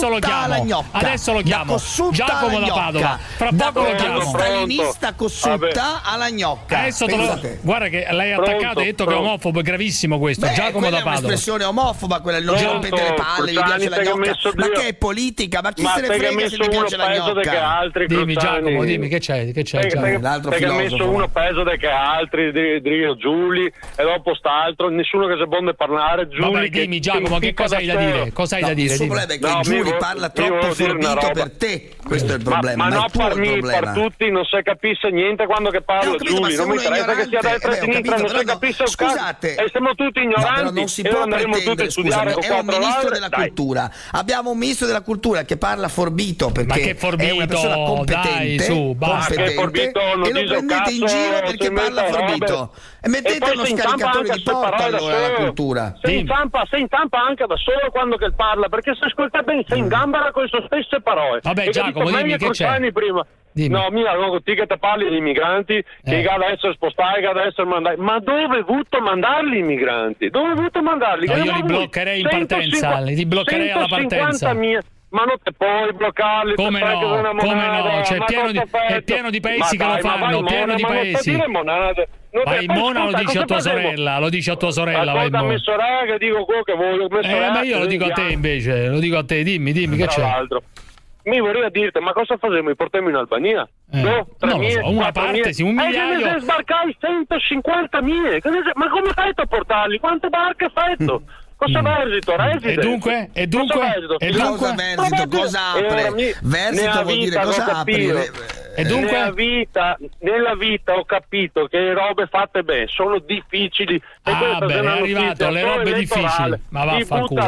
Speaker 3: Giacomo da Padova. Fra poco lo chiamo.
Speaker 5: Stalinista Cossutta alla gnocca.
Speaker 3: Adesso guarda che l'hai attaccato e hai detto che è omofobo e gravissimo questo. Giacomo da Padova.
Speaker 5: È un'espressione omofoba, quella non rompete le palle, gli piace la gnocca. Ma che è politica? Ma chi se ne frega se gli piace la gnocca?
Speaker 3: Dimmi Giacomo, dimmi che c'è?
Speaker 5: L'altro
Speaker 17: perché ha messo uno peso che altri, Giuli, e dopo st'altro, nessuno che si vuole parlare. Giuli,
Speaker 3: vabbè, dimmi Giacomo, che cosa hai da dire? Cosa hai da dire?
Speaker 5: Il suo problema è che Giuli parla troppo forbito per te. Questo è il problema.
Speaker 17: Ma no, per tutti non si capisce niente quando che parla Giuli. Non mi interessa che sia destra e sinistra, non si capisce un cazzo. E siamo tutti ignoranti.
Speaker 5: Non si può pretendere, scusami, è un ministro della cultura. Abbiamo un ministro della cultura che parla forbito perché è una persona competente, e lo prendete in giro perché parla forbito. E mettete uno scaricatore di porta allora alla cultura.
Speaker 17: Si intampa anche da solo quando che parla, perché se ascolta bene si ingambara con le sue stesse parole.
Speaker 3: Vabbè, Giacomo, dimmi che c'è.
Speaker 17: Prima. No, ti che te parli di migranti che da essere spostati, che da essere mandati. Ma dove hai voluto mandarli i migranti? Dove hai voluto mandarli?
Speaker 3: No, io li bloccherei in partenza, li bloccherei alla partenza.
Speaker 17: Ma non te puoi bloccarli.
Speaker 3: Come no? Cioè, è pieno di paesi che lo fanno, pieno di paesi. Vai in Mona, lo dici a tua sorella, vai in Mona.
Speaker 17: Mia sorella che dico quello che voglio.
Speaker 3: Ma io lo dico a te invece, lo dico a te, dimmi che c'è.
Speaker 17: Mi vorrei dirti, ma cosa facciamo? Mi portiamo in Albania?
Speaker 3: No, non lo so, una parte, sì, 1 migliaio.
Speaker 17: E se sbarcai 150.000, ma come fai a portarli? Quante barche hai fatto? Cosa Versito?
Speaker 3: E dunque?
Speaker 5: Cosa Versito? Cosa apre? Versito vuol dire cosa apre?
Speaker 3: E dunque?
Speaker 17: Nella vita ho capito che le robe fatte bene sono difficili.
Speaker 3: È arrivato le robe difficili. Ma vaffanculo.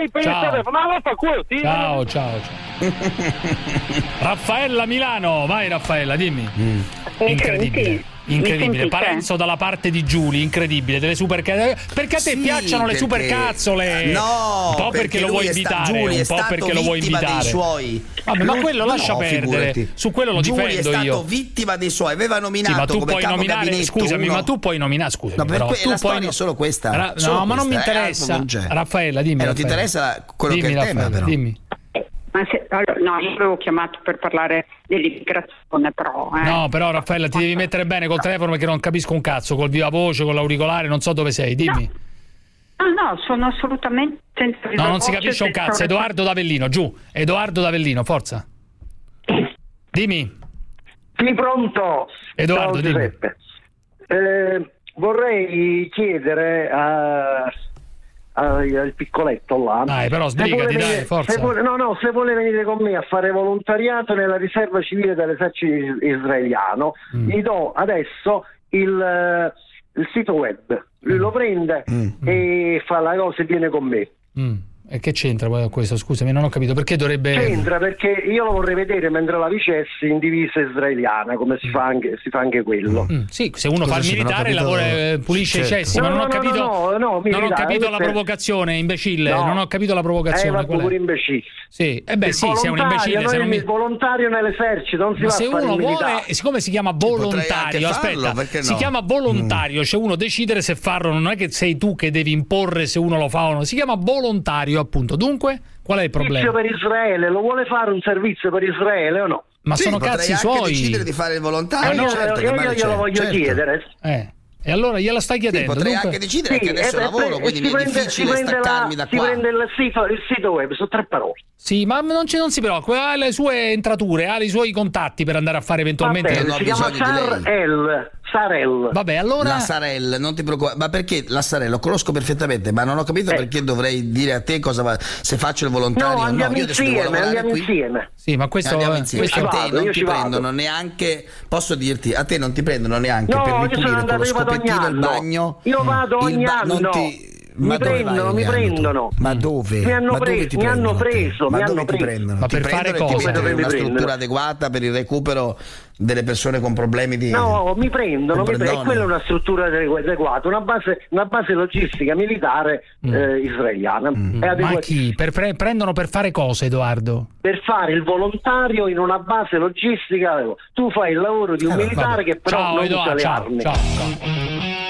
Speaker 3: Ciao. Raffaella Milano, vai Raffaella, dimmi. Incredibile, Parenzo dalla parte di Giuli, incredibile, delle supercazzole. Perché a te piacciono le supercazzole?
Speaker 5: No,
Speaker 3: un po' perché lo vuoi invitare, un po' perché lo vuoi invitare. Vabbè, ma quello lascia perdere.
Speaker 5: Figurati.
Speaker 3: Su quello lo difendo io.
Speaker 5: Giuli è stato vittima dei suoi, aveva nominato
Speaker 3: ma tu
Speaker 5: come
Speaker 3: puoi nominare, scusami,
Speaker 5: uno.
Speaker 3: ma tu puoi nominare, scusami,
Speaker 5: no,
Speaker 3: però
Speaker 5: la storia è solo questa.
Speaker 3: No, ma non mi interessa. Raffaella, dimmi.
Speaker 5: Non ti interessa quello che è il tema, però.
Speaker 3: Dimmi.
Speaker 8: No, io avevo chiamato per parlare dell'immigrazione, però.
Speaker 3: No, però Raffaella, ti devi mettere bene col telefono perché non capisco un cazzo, col viva voce, con l'auricolare, non so dove sei, dimmi.
Speaker 8: No, sono assolutamente senza viva
Speaker 3: non si capisce un cazzo. Edoardo D'Avellino, giù. Edoardo D'Avellino, forza. Dimmi.
Speaker 2: Sì, pronto.
Speaker 3: Edoardo, dimmi.
Speaker 2: Vorrei chiedere al piccoletto là.
Speaker 3: Dai, però sbrigati, dai, forza.
Speaker 2: Se vuole venire con me a fare volontariato nella riserva civile dell'esercito israeliano, gli do adesso il sito web. Lui lo prende e fa la cosa e viene con me.
Speaker 3: E che c'entra questo? Scusami, non ho capito. Perché dovrebbe...
Speaker 2: C'entra perché io lo vorrei vedere mentre la vicessi in divisa israeliana, come si fa anche quello.
Speaker 3: Sì, se uno fa il militare lavora, pulisce i cessi, ma non ho capito. Non ho capito la provocazione, imbecille. Non ho capito la provocazione.
Speaker 2: Pure imbecille.
Speaker 3: Sì, sei un imbecille.
Speaker 2: Se non volontario nell'esercito, non si va a fare il militare. Se uno vuole,
Speaker 3: siccome si chiama volontario, aspetta, si chiama volontario, cioè uno decidere se farlo, non è che sei tu che devi imporre se uno lo fa o no, si chiama volontario. Appunto, dunque qual è il problema?
Speaker 2: Per Israele, lo vuole fare un servizio per Israele o no?
Speaker 3: Ma sono cazzi suoi.
Speaker 5: Anche decidere di fare il volontario.
Speaker 2: Io glielo voglio chiedere.
Speaker 3: E allora gliela stai chiedendo?
Speaker 5: Potrei anche decidere che adesso lavoro, quindi mi è difficile staccarmi da qua.
Speaker 2: Si prende il sito web, sono 3 parole.
Speaker 3: Sì, ma non si preoccupa, ha le sue entrature, ha i suoi contatti per andare a fare eventualmente.
Speaker 2: Si chiama Sarel.
Speaker 3: Vabbè, allora
Speaker 5: la Sarel, non ti preoccupare. Ma perché la Sarel? Lo conosco perfettamente, ma non ho capito perché dovrei dire a te cosa va, se faccio il volontario o no.
Speaker 2: Andiamo insieme.
Speaker 3: Sì, ma questo
Speaker 5: a te non ti prendono neanche, posso dirti, a te non ti prendono neanche per ripulire con lo scopettino il bagno.
Speaker 2: Io vado ogni anno. Mi prendono.
Speaker 5: Ma dove?
Speaker 2: Mi hanno preso.
Speaker 5: Ma per fare cosa? Una struttura adeguata per il recupero delle persone con problemi di...
Speaker 2: No, mi prendono. E quella è una struttura adeguata, una base logistica militare israeliana.
Speaker 3: Ma chi? Prendono per fare cosa, Edoardo?
Speaker 2: Per fare il volontario in una base logistica. Tu fai il lavoro di un militare che però non usa le armi.
Speaker 3: Ciao.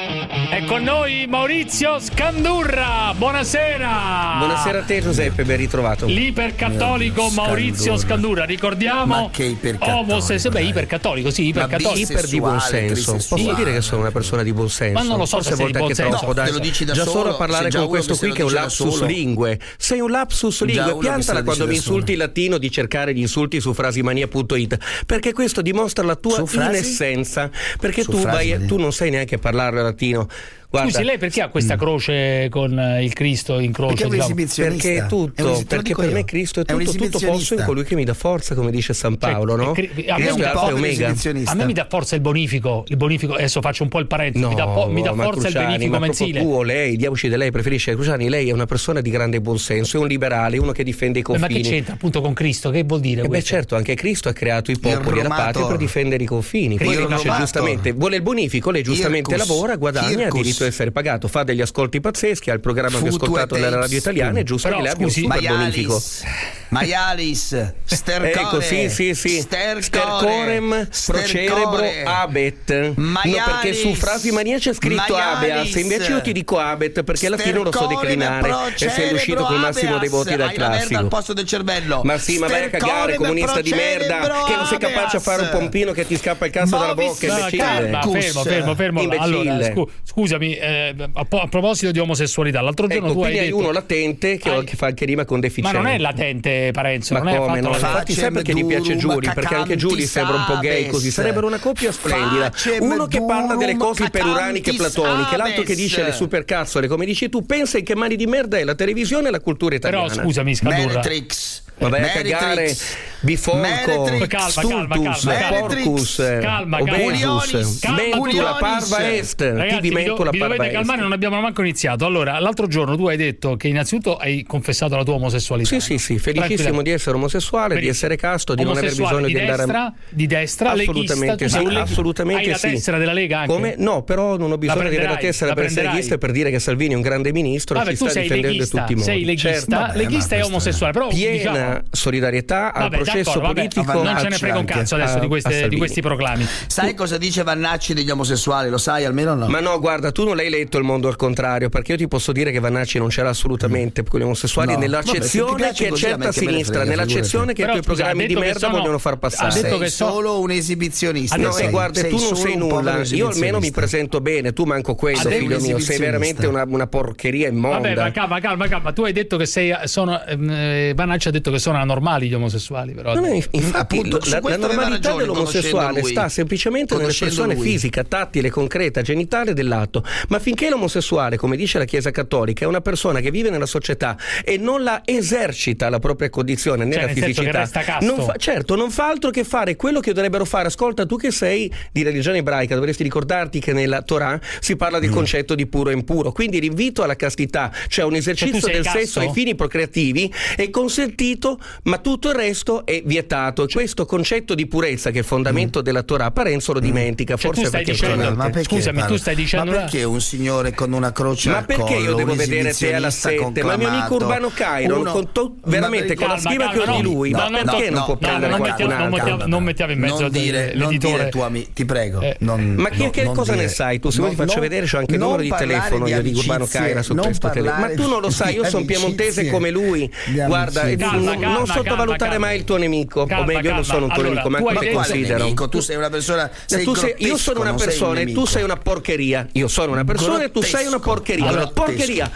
Speaker 3: È con noi Maurizio Scandurra. Buonasera.
Speaker 7: Buonasera a te, Giuseppe, ben ritrovato.
Speaker 3: L'ipercattolico Maurizio Scandurra, ricordiamo.
Speaker 5: Ma che ipercattolico?
Speaker 3: Beh, ipercattolico, sì, ipercattolico.
Speaker 7: Iper di buon senso. Posso dire che sono una persona di buon senso?
Speaker 3: Ma non lo so.
Speaker 7: Forse a volte anche troppo, dai.
Speaker 5: Te lo dici da
Speaker 7: già
Speaker 5: solo,
Speaker 7: solo a parlare con questo qui che è un lapsus lingue. Sei un lapsus lingue, piantala quando mi insulti in latino di cercare gli insulti su frasimania.it, perché questo dimostra la tua inessenza, perché tu non sai neanche parlare latino. Guarda,
Speaker 3: scusi, lei perché ha questa croce con il Cristo in croce?
Speaker 7: Perché è tutto, perché per me Cristo è tutto posso in colui che mi dà forza, come dice San Paolo, no?
Speaker 3: A me mi dà forza il bonifico, adesso faccio un po' il parente, mi dà forza il bonifico mensile.
Speaker 7: Tu o lei, diamoci da lei, preferisce Cruciani, lei è una persona di grande buonsenso, è un liberale, uno che difende i confini.
Speaker 3: Ma che c'entra appunto con Cristo? Che vuol dire?
Speaker 7: Beh, certo, anche Cristo ha creato i popoli e la patria per difendere i confini. Quindi dice giustamente, vuole il bonifico, lei giustamente lavora, guadagna, ha diritto di essere pagato, fa degli ascolti pazzeschi, ha il programma che ho ascoltato nella radio italiana, è giusto che lei abbia un super bonifico.
Speaker 5: Maialis, stercore,
Speaker 7: ecco, sì. Stercorem, procerebro, abet.
Speaker 5: Maialis,
Speaker 7: no, perché su Frasimania c'è scritto abeas, invece io ti dico abet perché latino lo so declinare, essendo uscito col massimo dei voti dal classico.
Speaker 5: Hai la merda al posto del cervello.
Speaker 7: Ma sì, ma vai a cagare, comunista di merda, che non sei capace a fare un pompino che ti scappa il cazzo dalla bocca, imbecille.
Speaker 3: Fermo. Allora, scusami, a proposito di omosessualità, l'altro giorno tu hai detto...
Speaker 7: uno latente che fa anche rima con deficienza.
Speaker 3: Ma non è latente, Parenzo.
Speaker 7: Ma
Speaker 3: non
Speaker 7: come?
Speaker 3: È
Speaker 7: non infatti sai perché gli piace Giuli? Perché anche Giuli sembra un po' gay, così sarebbero una coppia splendida. Uno che parla delle cose peruraniche platoniche, l'altro che dice le supercazzole, come dici tu. Pensa in che mani di merda è la televisione e la cultura italiana.
Speaker 3: Però scusami, Scandurra.
Speaker 5: Matrix.
Speaker 7: Ma vai a cagare, bifolco, stultus, porcus, obesus, mentula parva est.
Speaker 3: Ragazzi, vi dovete calmare, non abbiamo manco iniziato. Allora, l'altro giorno tu hai detto che innanzitutto hai confessato la tua omosessualità.
Speaker 7: Sì, felicissimo di essere omosessuale, di essere casto, di non aver bisogno di andare
Speaker 3: di destra,
Speaker 7: assolutamente
Speaker 3: leghista,
Speaker 7: assolutamente
Speaker 3: hai la tessera della Lega anche?
Speaker 7: Come? No, però non ho bisogno di avere la tessera per essere leghista e per dire che Salvini è un grande ministro e ci sta difendendo in tutti i modi.
Speaker 3: Sei leghista, leghista e omosessuale, però
Speaker 7: piena solidarietà al processo politico.
Speaker 3: Non ce ne frega un cazzo adesso di questi proclami.
Speaker 5: Sai cosa dice Vannacci degli omosessuali? Lo sai almeno o no?
Speaker 7: Ma no, guarda, tu non l'hai letto Il mondo al contrario, perché io ti posso dire che Vannacci non c'era assolutamente con gli omosessuali nell'accezione che è certa sinistra, nell'accezione che i tuoi programmi di merda vogliono far passare.
Speaker 5: Ha detto che solo un esibizionista.
Speaker 7: No, guarda, tu non sei nulla. Io almeno mi presento bene, tu manco quello, figlio mio, sei veramente una porcheria immonda.
Speaker 3: Vabbè, ma calma, tu hai detto che Vannacci ha detto che sono anormali gli omosessuali, però.
Speaker 7: Infatti appunto, la normalità dell'omosessuale sta semplicemente nell'espressione fisica, tattile, concreta, genitale dell'atto. Ma finché l'omosessuale, come dice la Chiesa Cattolica, è una persona che vive nella società e non la esercita la propria condizione nella fisicità, non fa altro che fare quello che dovrebbero fare. Ascolta, tu che sei di religione ebraica, dovresti ricordarti che nella Torah si parla del concetto di puro e impuro, quindi l'invito alla castità, cioè un esercizio del sesso ai fini procreativi è consentito, ma tutto il resto è vietato. Questo concetto di purezza, che è il fondamento della Torah, Parenzo lo dimentica, forse perché
Speaker 3: scusami, tu stai dicendo,
Speaker 5: ma perché un signore con una croce al collo?
Speaker 7: Ma perché io devo vedere te alla 7? Ma il mio amico Urbano Cairo, veramente con la schiva che ho di lui, ma perché non può prendere qualcun altro?
Speaker 3: Non mettiamo in mezzo l'editore.
Speaker 5: Ti prego.
Speaker 7: Ma che cosa ne sai tu? Se vuoi ti faccio vedere, c'ho anche il numero di telefono io di Urbano Cairo su questo telefono. Ma tu non lo sai, io sono piemontese come lui. Guarda, non sottovalutare mai il tuo nemico, o meglio, io non sono un tuo nemico, ma come considero?
Speaker 5: Tu sei una persona,
Speaker 7: io sono una persona e tu sei una porcheria. Io sono una persona e tu sei una porcheria. Porcheria,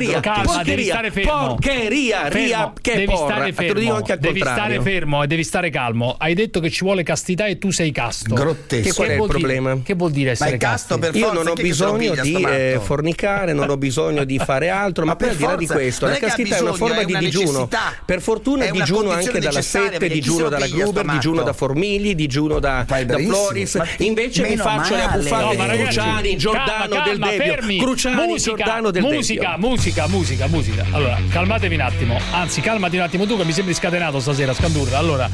Speaker 7: che porra. Te lo dico anche al contrario.
Speaker 3: Devi stare fermo e devi stare calmo. Hai detto che ci vuole castità e tu sei casto.
Speaker 5: Grottesco.
Speaker 7: Che qual è il problema?
Speaker 3: Che vuol dire essere casto?
Speaker 7: Io non ho bisogno di fornicare, non ho bisogno di fare altro, ma poi al di là di questo, la castità è una forma di digiuno. Per fortuna digiuno anche dalla 7, digiuno dalla Gruber, digiuno da Formigli, digiuno da Floris. Invece mi faccio le abbuffate di Cruciani, Giordano del Debbio. Cruciani, Giordano del Debbio.
Speaker 3: Musica. Allora, calmatevi un attimo. Anzi, calmati un attimo tu, che mi sembri scatenato stasera, Scandurra. Allora,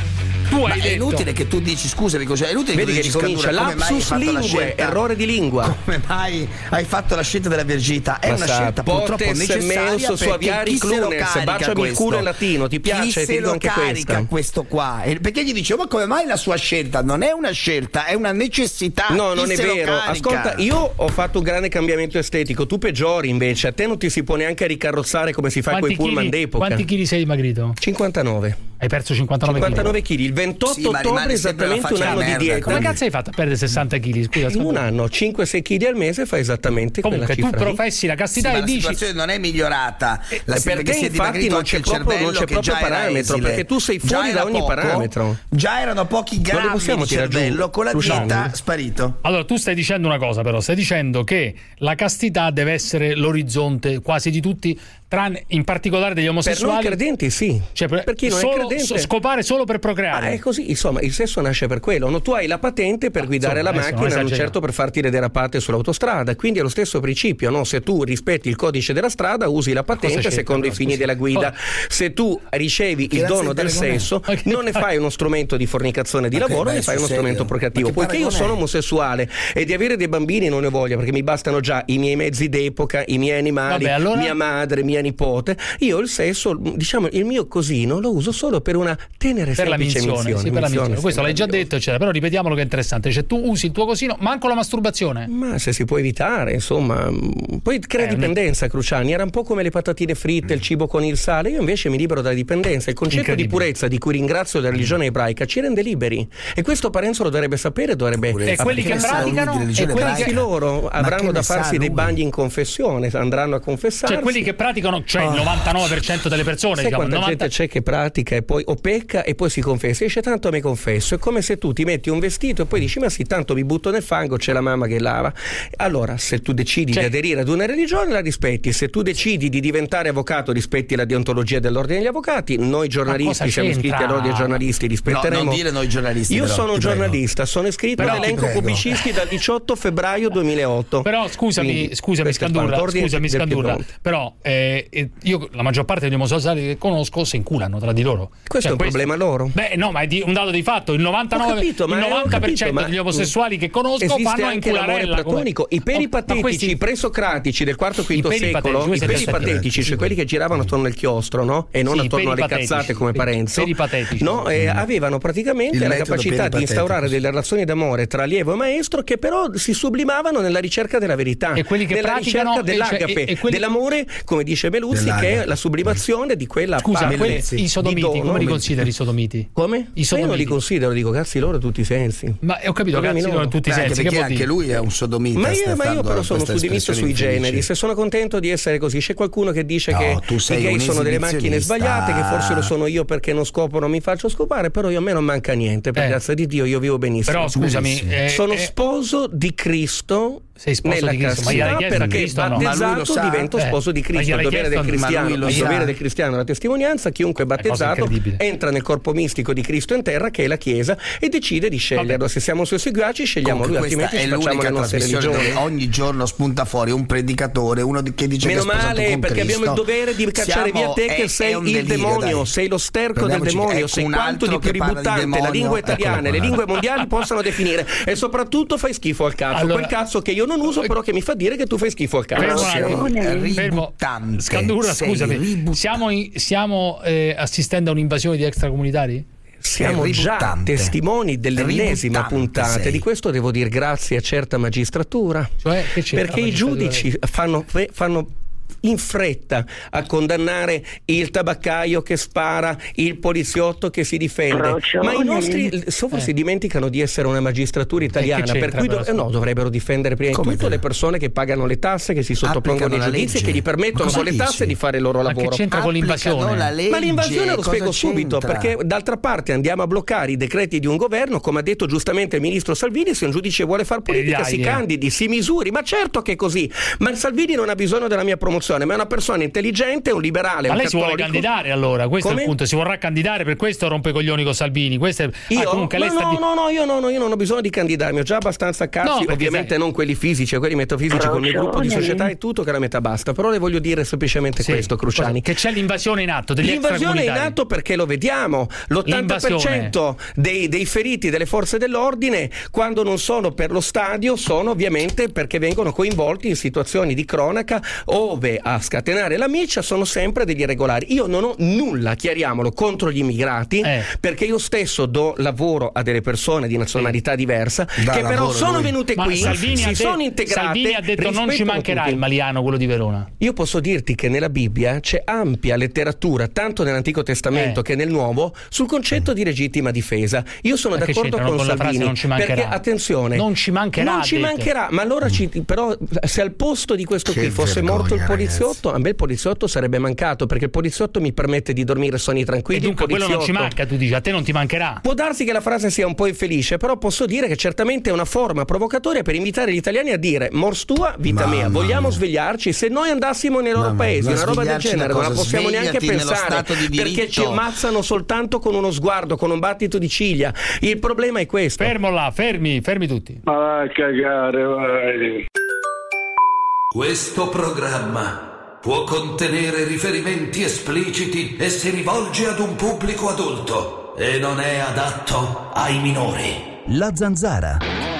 Speaker 5: è inutile che tu dici, scusami, è inutile
Speaker 7: vedi che ricomincia lapsus lingue, errore di lingua.
Speaker 5: Come mai hai fatto la scelta della verginità? È una scelta purtroppo necessaria, perché chi se lo carica
Speaker 7: baciami il culo in latino, ti piace?
Speaker 5: Chi se lo carica questo qua? Perché gli dicevo, ma come mai la sua scelta? Non è una scelta, è una necessità.
Speaker 7: No, non è vero. Ascolta, io ho fatto un grande cambiamento estetico, tu peggiori invece, a te non ti si può neanche ricarrozzare come si fa con i pullman d'epoca.
Speaker 3: Quanti chili sei dimagrito?
Speaker 7: 59.
Speaker 3: Hai perso 59
Speaker 7: kg. Il 28 ottobre esattamente un anno di dieta.
Speaker 3: Come cazzo hai fatto a perdere 60 kg? Scusa,
Speaker 7: in un anno 5-6 kg al mese fa esattamente
Speaker 3: comunque
Speaker 7: quella cifra.
Speaker 3: Tu professi la castità e dici
Speaker 5: la situazione non è migliorata.
Speaker 7: Perché infatti non c'è proprio parametro, perché tu sei fuori da ogni parametro.
Speaker 5: Già erano pochi grammi di cervello, con la dieta sparito.
Speaker 3: Allora tu stai dicendo una cosa, però stai dicendo che la castità deve essere l'orizzonte quasi di tutti, tranne in particolare degli omosessuali.
Speaker 7: Per noi credenti sì,
Speaker 3: cioè per chi non è credente scopare solo per procreare.
Speaker 7: È così, insomma, il sesso nasce per quello. No, tu hai la patente per guidare la macchina, non certo per farti le derapate sull'autostrada, quindi è lo stesso principio, no? Se tu rispetti il codice della strada usi la patente secondo i fini della guida. Se tu ricevi il dono del sesso non ne fai uno strumento di fornicazione di lavoro, ne fai uno strumento procreativo. Poiché io sono omosessuale e di avere dei bambini non ne voglio, perché mi bastano già i miei mezzi d'epoca, i miei animali, mia madre, mia nipote, io il sesso, diciamo, il mio cosino lo uso solo per una tenera e semplice missione.
Speaker 3: Sì, per la missione. Questo l'hai già detto, eccetera, però ripetiamolo che è interessante, cioè tu usi il tuo cosino, manco la masturbazione.
Speaker 7: Ma se si può evitare, insomma, poi crea dipendenza, Cruciani, era un po' come le patatine fritte, il cibo con il sale, io invece mi libero dalla dipendenza. Il concetto di purezza di cui ringrazio la religione ebraica ci rende liberi, e questo Parenzo lo dovrebbe sapere, dovrebbe
Speaker 3: e quelli che praticano, e quelli
Speaker 7: che loro avranno da farsi dei bagni in confessione, andranno a confessarsi.
Speaker 3: Cioè quelli che praticano, cioè il 99% delle persone,
Speaker 7: sai quanta gente c'è che pratica e poi o pecca e poi si confessa, dice tanto mi confesso. È come se tu ti metti un vestito e poi dici ma sì, tanto mi butto nel fango, c'è la mamma che lava. Allora se tu decidi di aderire ad una religione la rispetti, se tu decidi di diventare avvocato rispetti la deontologia dell'ordine degli avvocati. Noi giornalisti siamo iscritti all'ordine dei giornalisti, rispetteremo.
Speaker 5: No, non dire noi giornalisti.
Speaker 7: Io
Speaker 5: però,
Speaker 7: sono un giornalista, sono iscritto all'elenco pubblicisti dal 18 febbraio 2008.
Speaker 3: Però scusami Scandurra, però io la maggior parte degli omosessuali che conosco si inculano tra di loro.
Speaker 7: Questo è un problema loro.
Speaker 3: Beh, no, ma è un dato di fatto. Il 90% degli omosessuali che conosco fanno incularella.
Speaker 7: I peripatetici, i presocratici del IV-V secolo, i peripatetici, cioè quelli che giravano attorno al chiostro, no? E non attorno alle cazzate come Parenzo, no? Avevano praticamente la capacità di instaurare delle relazioni d'amore tra allievo e maestro che però si sublimavano nella ricerca della verità,
Speaker 3: e quelli che
Speaker 7: nella ricerca dell'agape, dell'amore, come dice Beluzzi, che è la sublimazione di quella
Speaker 3: i sodomiti, come li consideri i sodomiti?
Speaker 7: Come? Io non li considero, dico cazzi loro in tutti i sensi.
Speaker 3: Ma ho capito, cazzi loro in tutti i sensi,
Speaker 5: perché anche lui è un sodomita.
Speaker 7: Ma io però sono sudimista sui generi, se sono contento di essere così. C'è qualcuno che dice che i gay sono delle macchine sbagliate, che forse lo sono io perché non scopo, non mi faccio scopare, però a me non manca niente, per grazia di Dio io vivo benissimo.
Speaker 3: Però scusami,
Speaker 7: sono sposo di Cristo.
Speaker 3: Sei sposo di Cristo, ma
Speaker 7: perché battezzato divento sposo di Cristo. Il dovere del cristiano è la testimonianza. Chiunque è battezzato entra nel corpo mistico di Cristo in terra, che è la Chiesa, e decide di sceglierlo. Se siamo suoi seguaci scegliamo lui, altrimenti ci facciamo le nostre religioni.
Speaker 5: Ogni giorno spunta fuori un predicatore, uno che dice
Speaker 7: meno
Speaker 5: che è sposato con
Speaker 7: perché
Speaker 5: Cristo.
Speaker 7: abbiamo il dovere di cacciare via te, che sei il demonio, sei lo sterco del demonio, sei quanto di più ributtante la lingua italiana e le lingue mondiali possano definire, e soprattutto fai schifo al cazzo, quel cazzo che io non uso, però che mi fa dire che tu fai schifo al cazzo.
Speaker 3: Scandurra, scusami, stiamo assistendo a un'invasione di extracomunitari?
Speaker 7: Siamo già testimoni dell'ennesima puntata, di questo devo dire grazie a certa magistratura, perché i giudici fanno in fretta a condannare il tabaccaio che spara, il poliziotto che si difende, ma i nostri si dimenticano di essere una magistratura italiana, per cui dovrebbero difendere prima di tutto le persone che pagano le tasse, che si sottopongono ai giudizi e che gli permettono con le tasse di fare il loro lavoro.
Speaker 3: Ma che c'entra con l'invasione?
Speaker 7: Ma l'invasione lo spiego subito, perché d'altra parte andiamo a bloccare i decreti di un governo, come ha detto giustamente il ministro Salvini. Se un giudice vuole fare politica si candidi, si misuri, ma certo che è così, ma Salvini non ha bisogno della mia promozione, ma è una persona intelligente, un liberale,
Speaker 3: ma
Speaker 7: un
Speaker 3: lei
Speaker 7: cattolico.
Speaker 3: si vuole candidare allora? Questo è il punto, si vorrà candidare, per questo rompe i coglioni con Salvini.
Speaker 7: Io? Comunque lei io non ho bisogno di candidarmi, ho già abbastanza cazzi, ovviamente non quelli fisici, quelli metafisici con il mio gruppo di società e tutto, che la metà basta, però le voglio dire semplicemente questo, Cruciani.
Speaker 3: Che c'è l'invasione in atto degli
Speaker 7: L'invasione è in atto perché lo vediamo, l'80% dei feriti delle forze dell'ordine quando non sono per lo stadio sono ovviamente perché vengono coinvolti in situazioni di cronaca ove a scatenare la miccia sono sempre degli irregolari. Io non ho nulla, chiariamolo, contro gli immigrati, perché io stesso do lavoro a delle persone di nazionalità diversa che però sono venute qui, si sono integrate.
Speaker 3: Salvini ha detto non ci mancherà il Maliano, quello di Verona.
Speaker 7: Io posso dirti che nella Bibbia c'è ampia letteratura, tanto nell'Antico Testamento che nel Nuovo, sul concetto di legittima difesa. Io sono d'accordo con Salvini,
Speaker 3: non ci mancherà.
Speaker 7: perché attenzione,
Speaker 3: non ci mancherà,
Speaker 7: ma allora però se al posto di questo qui fosse morto il poliziotto, a me il poliziotto sarebbe mancato, perché il poliziotto mi permette di dormire sonni tranquilli.
Speaker 3: E dunque quello non ci manca, tu dici, a te non ti mancherà.
Speaker 7: Può darsi che la frase sia un po' infelice, però posso dire che certamente è una forma provocatoria per invitare gli italiani a dire mors tua, vita mia, vogliamo svegliarci. Se noi andassimo nei loro paesi, una roba del genere non la possiamo neanche pensare, perché ci ammazzano soltanto con uno sguardo, con un battito di ciglia. Il problema è questo.
Speaker 3: Fermo là, fermi tutti.
Speaker 14: Ma vai a cagare, vai.
Speaker 1: Questo programma può contenere riferimenti espliciti e si rivolge ad un pubblico adulto e non è adatto ai minori.
Speaker 10: La Zanzara.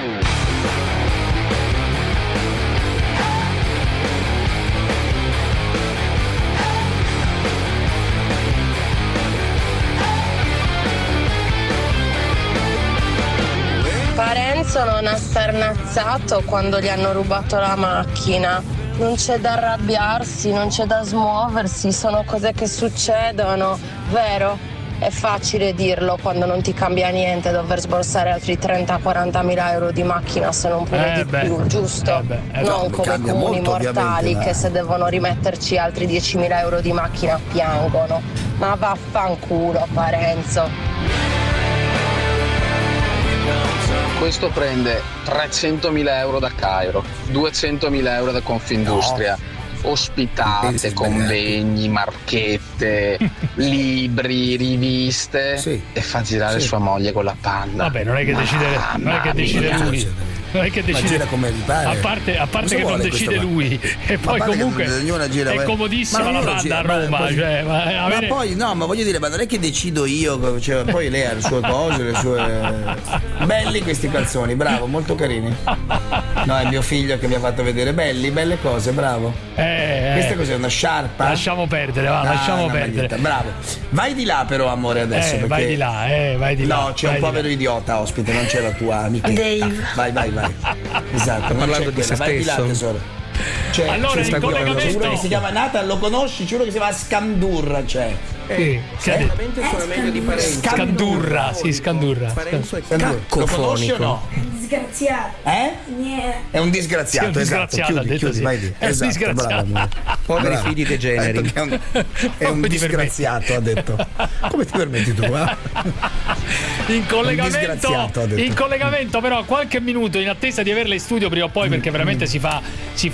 Speaker 9: Parenzo non ha sternazzato quando gli hanno rubato la macchina. Non c'è da arrabbiarsi, non c'è da smuoversi, sono cose che succedono, vero? È facile dirlo quando non ti cambia niente dover sborsare altri 30-40 mila euro di macchina, se non pure di più, giusto? Non come comuni mortali che se devono rimetterci altri 10.000 euro di macchina piangono. Ma vaffanculo, Parenzo.
Speaker 11: Questo prende 300.000 euro da Cairo, 200.000 euro da Confindustria, ospitate, convegni, marchette, libri, riviste e fa girare sua moglie con la Panda.
Speaker 3: Vabbè, non è che decide lui. Non è che decide
Speaker 5: come gli pare.
Speaker 3: A parte che non decide lui, e poi comunque è comodissima la Panda a Roma.
Speaker 5: Ma poi no, ma voglio dire, ma non è che decido io, cioè, poi lei ha le sue cose, le sue. Belli questi calzoni, bravo, molto carini. No, è mio figlio che mi ha fatto vedere belle cose, bravo. Questa cos'è, una sciarpa?
Speaker 3: Lasciamo perdere, lasciamo perdere.
Speaker 5: Bravo. Vai di là però, amore, adesso. Perché...
Speaker 3: vai di là.
Speaker 5: No, c'è un povero idiota ospite, non c'è la tua amichetta. Vai. Esatto,
Speaker 7: parlando di se stesso.
Speaker 5: Vai di là, tesoro.
Speaker 3: Allora il collegamento
Speaker 5: uno che si chiama Nathan, lo conosci? C'è uno che si chiama Scandurra,
Speaker 7: Sicuramente suona meglio di Parenzo.
Speaker 3: Scandurra.
Speaker 7: Parenzo è cacofonico.
Speaker 5: Lo conosci o no?
Speaker 12: Disgraziato.
Speaker 5: È un disgraziato,
Speaker 3: esatto.
Speaker 5: Chiudi, vai di.
Speaker 3: È un disgraziato.
Speaker 7: Poveri figli degeneri.
Speaker 5: È un disgraziato, ha detto. Come ti permetti tu?
Speaker 3: In collegamento però qualche minuto in attesa di averla in studio prima o poi, perché veramente si fa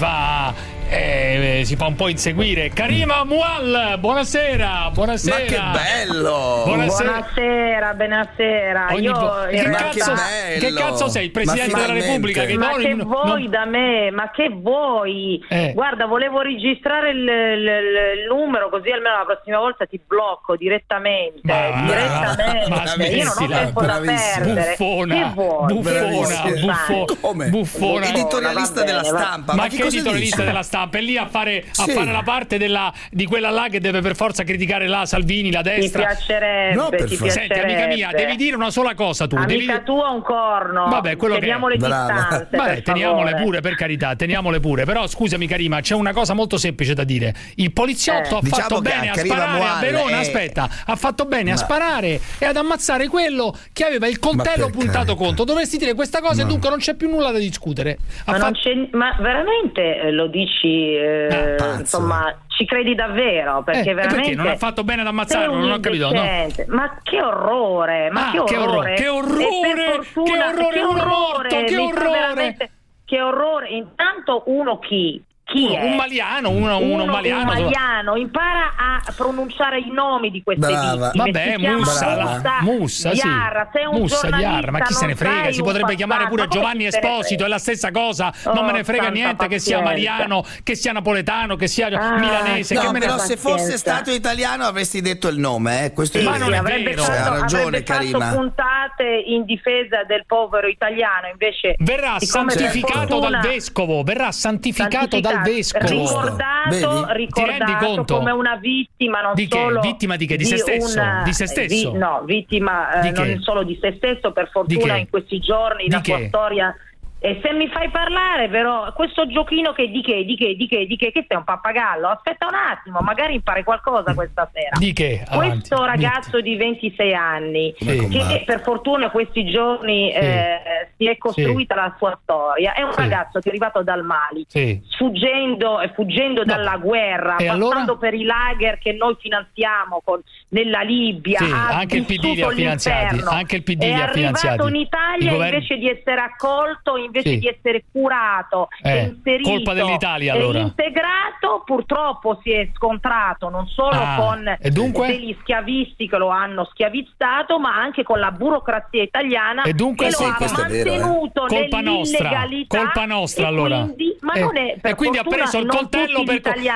Speaker 3: un po' inseguire. Karima Mual, buonasera.
Speaker 5: Ma che bello!
Speaker 12: Buonasera.
Speaker 3: Che cazzo sei? Il Presidente della Repubblica?
Speaker 12: Da me? Ma che vuoi? Guarda, volevo registrare il numero, così almeno la prossima volta ti blocco direttamente. Io non ho tempo da perdere.
Speaker 3: Buffona.
Speaker 5: Editorialista della Stampa.
Speaker 3: Ma che editorialista della Stampa? È lì a fare la parte di quella là che deve per forza criticare la Salvini, la destra.
Speaker 12: Ti piacerebbe.
Speaker 3: Senti, amica mia, devi dire una sola cosa tu.
Speaker 12: Amica tua un corno.
Speaker 3: Vabbè, quello
Speaker 12: teniamo le distanze.
Speaker 3: Vabbè, teniamole pure, per carità, teniamole pure. Però scusami Karima, c'è una cosa molto semplice da dire. Il poliziotto ha fatto bene a sparare a Verona, ha fatto bene a sparare e ad ammazzare quello che aveva il coltello puntato contro. Dovresti dire questa cosa e dunque non c'è più nulla da discutere.
Speaker 12: Ma veramente lo dici, insomma, ci credi davvero? Perché veramente
Speaker 3: perché non ha fatto bene ad ammazzarlo, non ho capito. No.
Speaker 12: Ma che orrore! Che orrore!
Speaker 3: Uno morto! Che orrore!
Speaker 12: Che orrore! Intanto uno chi? Chi è?
Speaker 3: Un maliano,
Speaker 12: un maliano, impara a pronunciare i nomi di queste vittime.
Speaker 3: Vabbè, Mussa,
Speaker 12: Iarra, sei un
Speaker 3: Iarra, ma chi se ne frega? Si potrebbe chiamare pure Giovanni Esposito, è la stessa cosa. Non me ne frega niente che sia maliano, che sia napoletano, che sia milanese.
Speaker 5: No, però se fosse stato italiano avresti detto il nome, questo
Speaker 3: ma non è vero.
Speaker 5: Ha ragione, Karima.
Speaker 12: Fatto puntate in difesa del povero italiano, invece
Speaker 3: verrà santificato dal vescovo,
Speaker 12: ricordato come una vittima, non
Speaker 3: di
Speaker 12: solo
Speaker 3: che? Vittima di che? Di se stesso? Di se stesso?
Speaker 12: Vittima non solo di se stesso, per fortuna in questi giorni la sua storia. E se mi fai parlare, però, questo giochino che di che sei un pappagallo? Aspetta un attimo, magari impari qualcosa questa sera.
Speaker 3: Di che? Avanti.
Speaker 12: Questo ragazzo di 26 anni, che per fortuna questi giorni si è costruita la sua storia, è un ragazzo che è arrivato dal Mali, fuggendo dalla guerra, passando per i lager che noi finanziamo nella Libia,
Speaker 3: anche il PD li ha finanziati,
Speaker 12: è arrivato in Italia invece di essere accolto, invece di essere curato, inserito,
Speaker 3: colpa dell'Italia, allora.
Speaker 12: E integrato, purtroppo si è scontrato non solo con degli schiavisti che lo hanno schiavizzato, ma anche con la burocrazia italiana che lo ha mantenuto nell'illegalità.
Speaker 3: Colpa nostra, allora. Quindi ha preso il coltello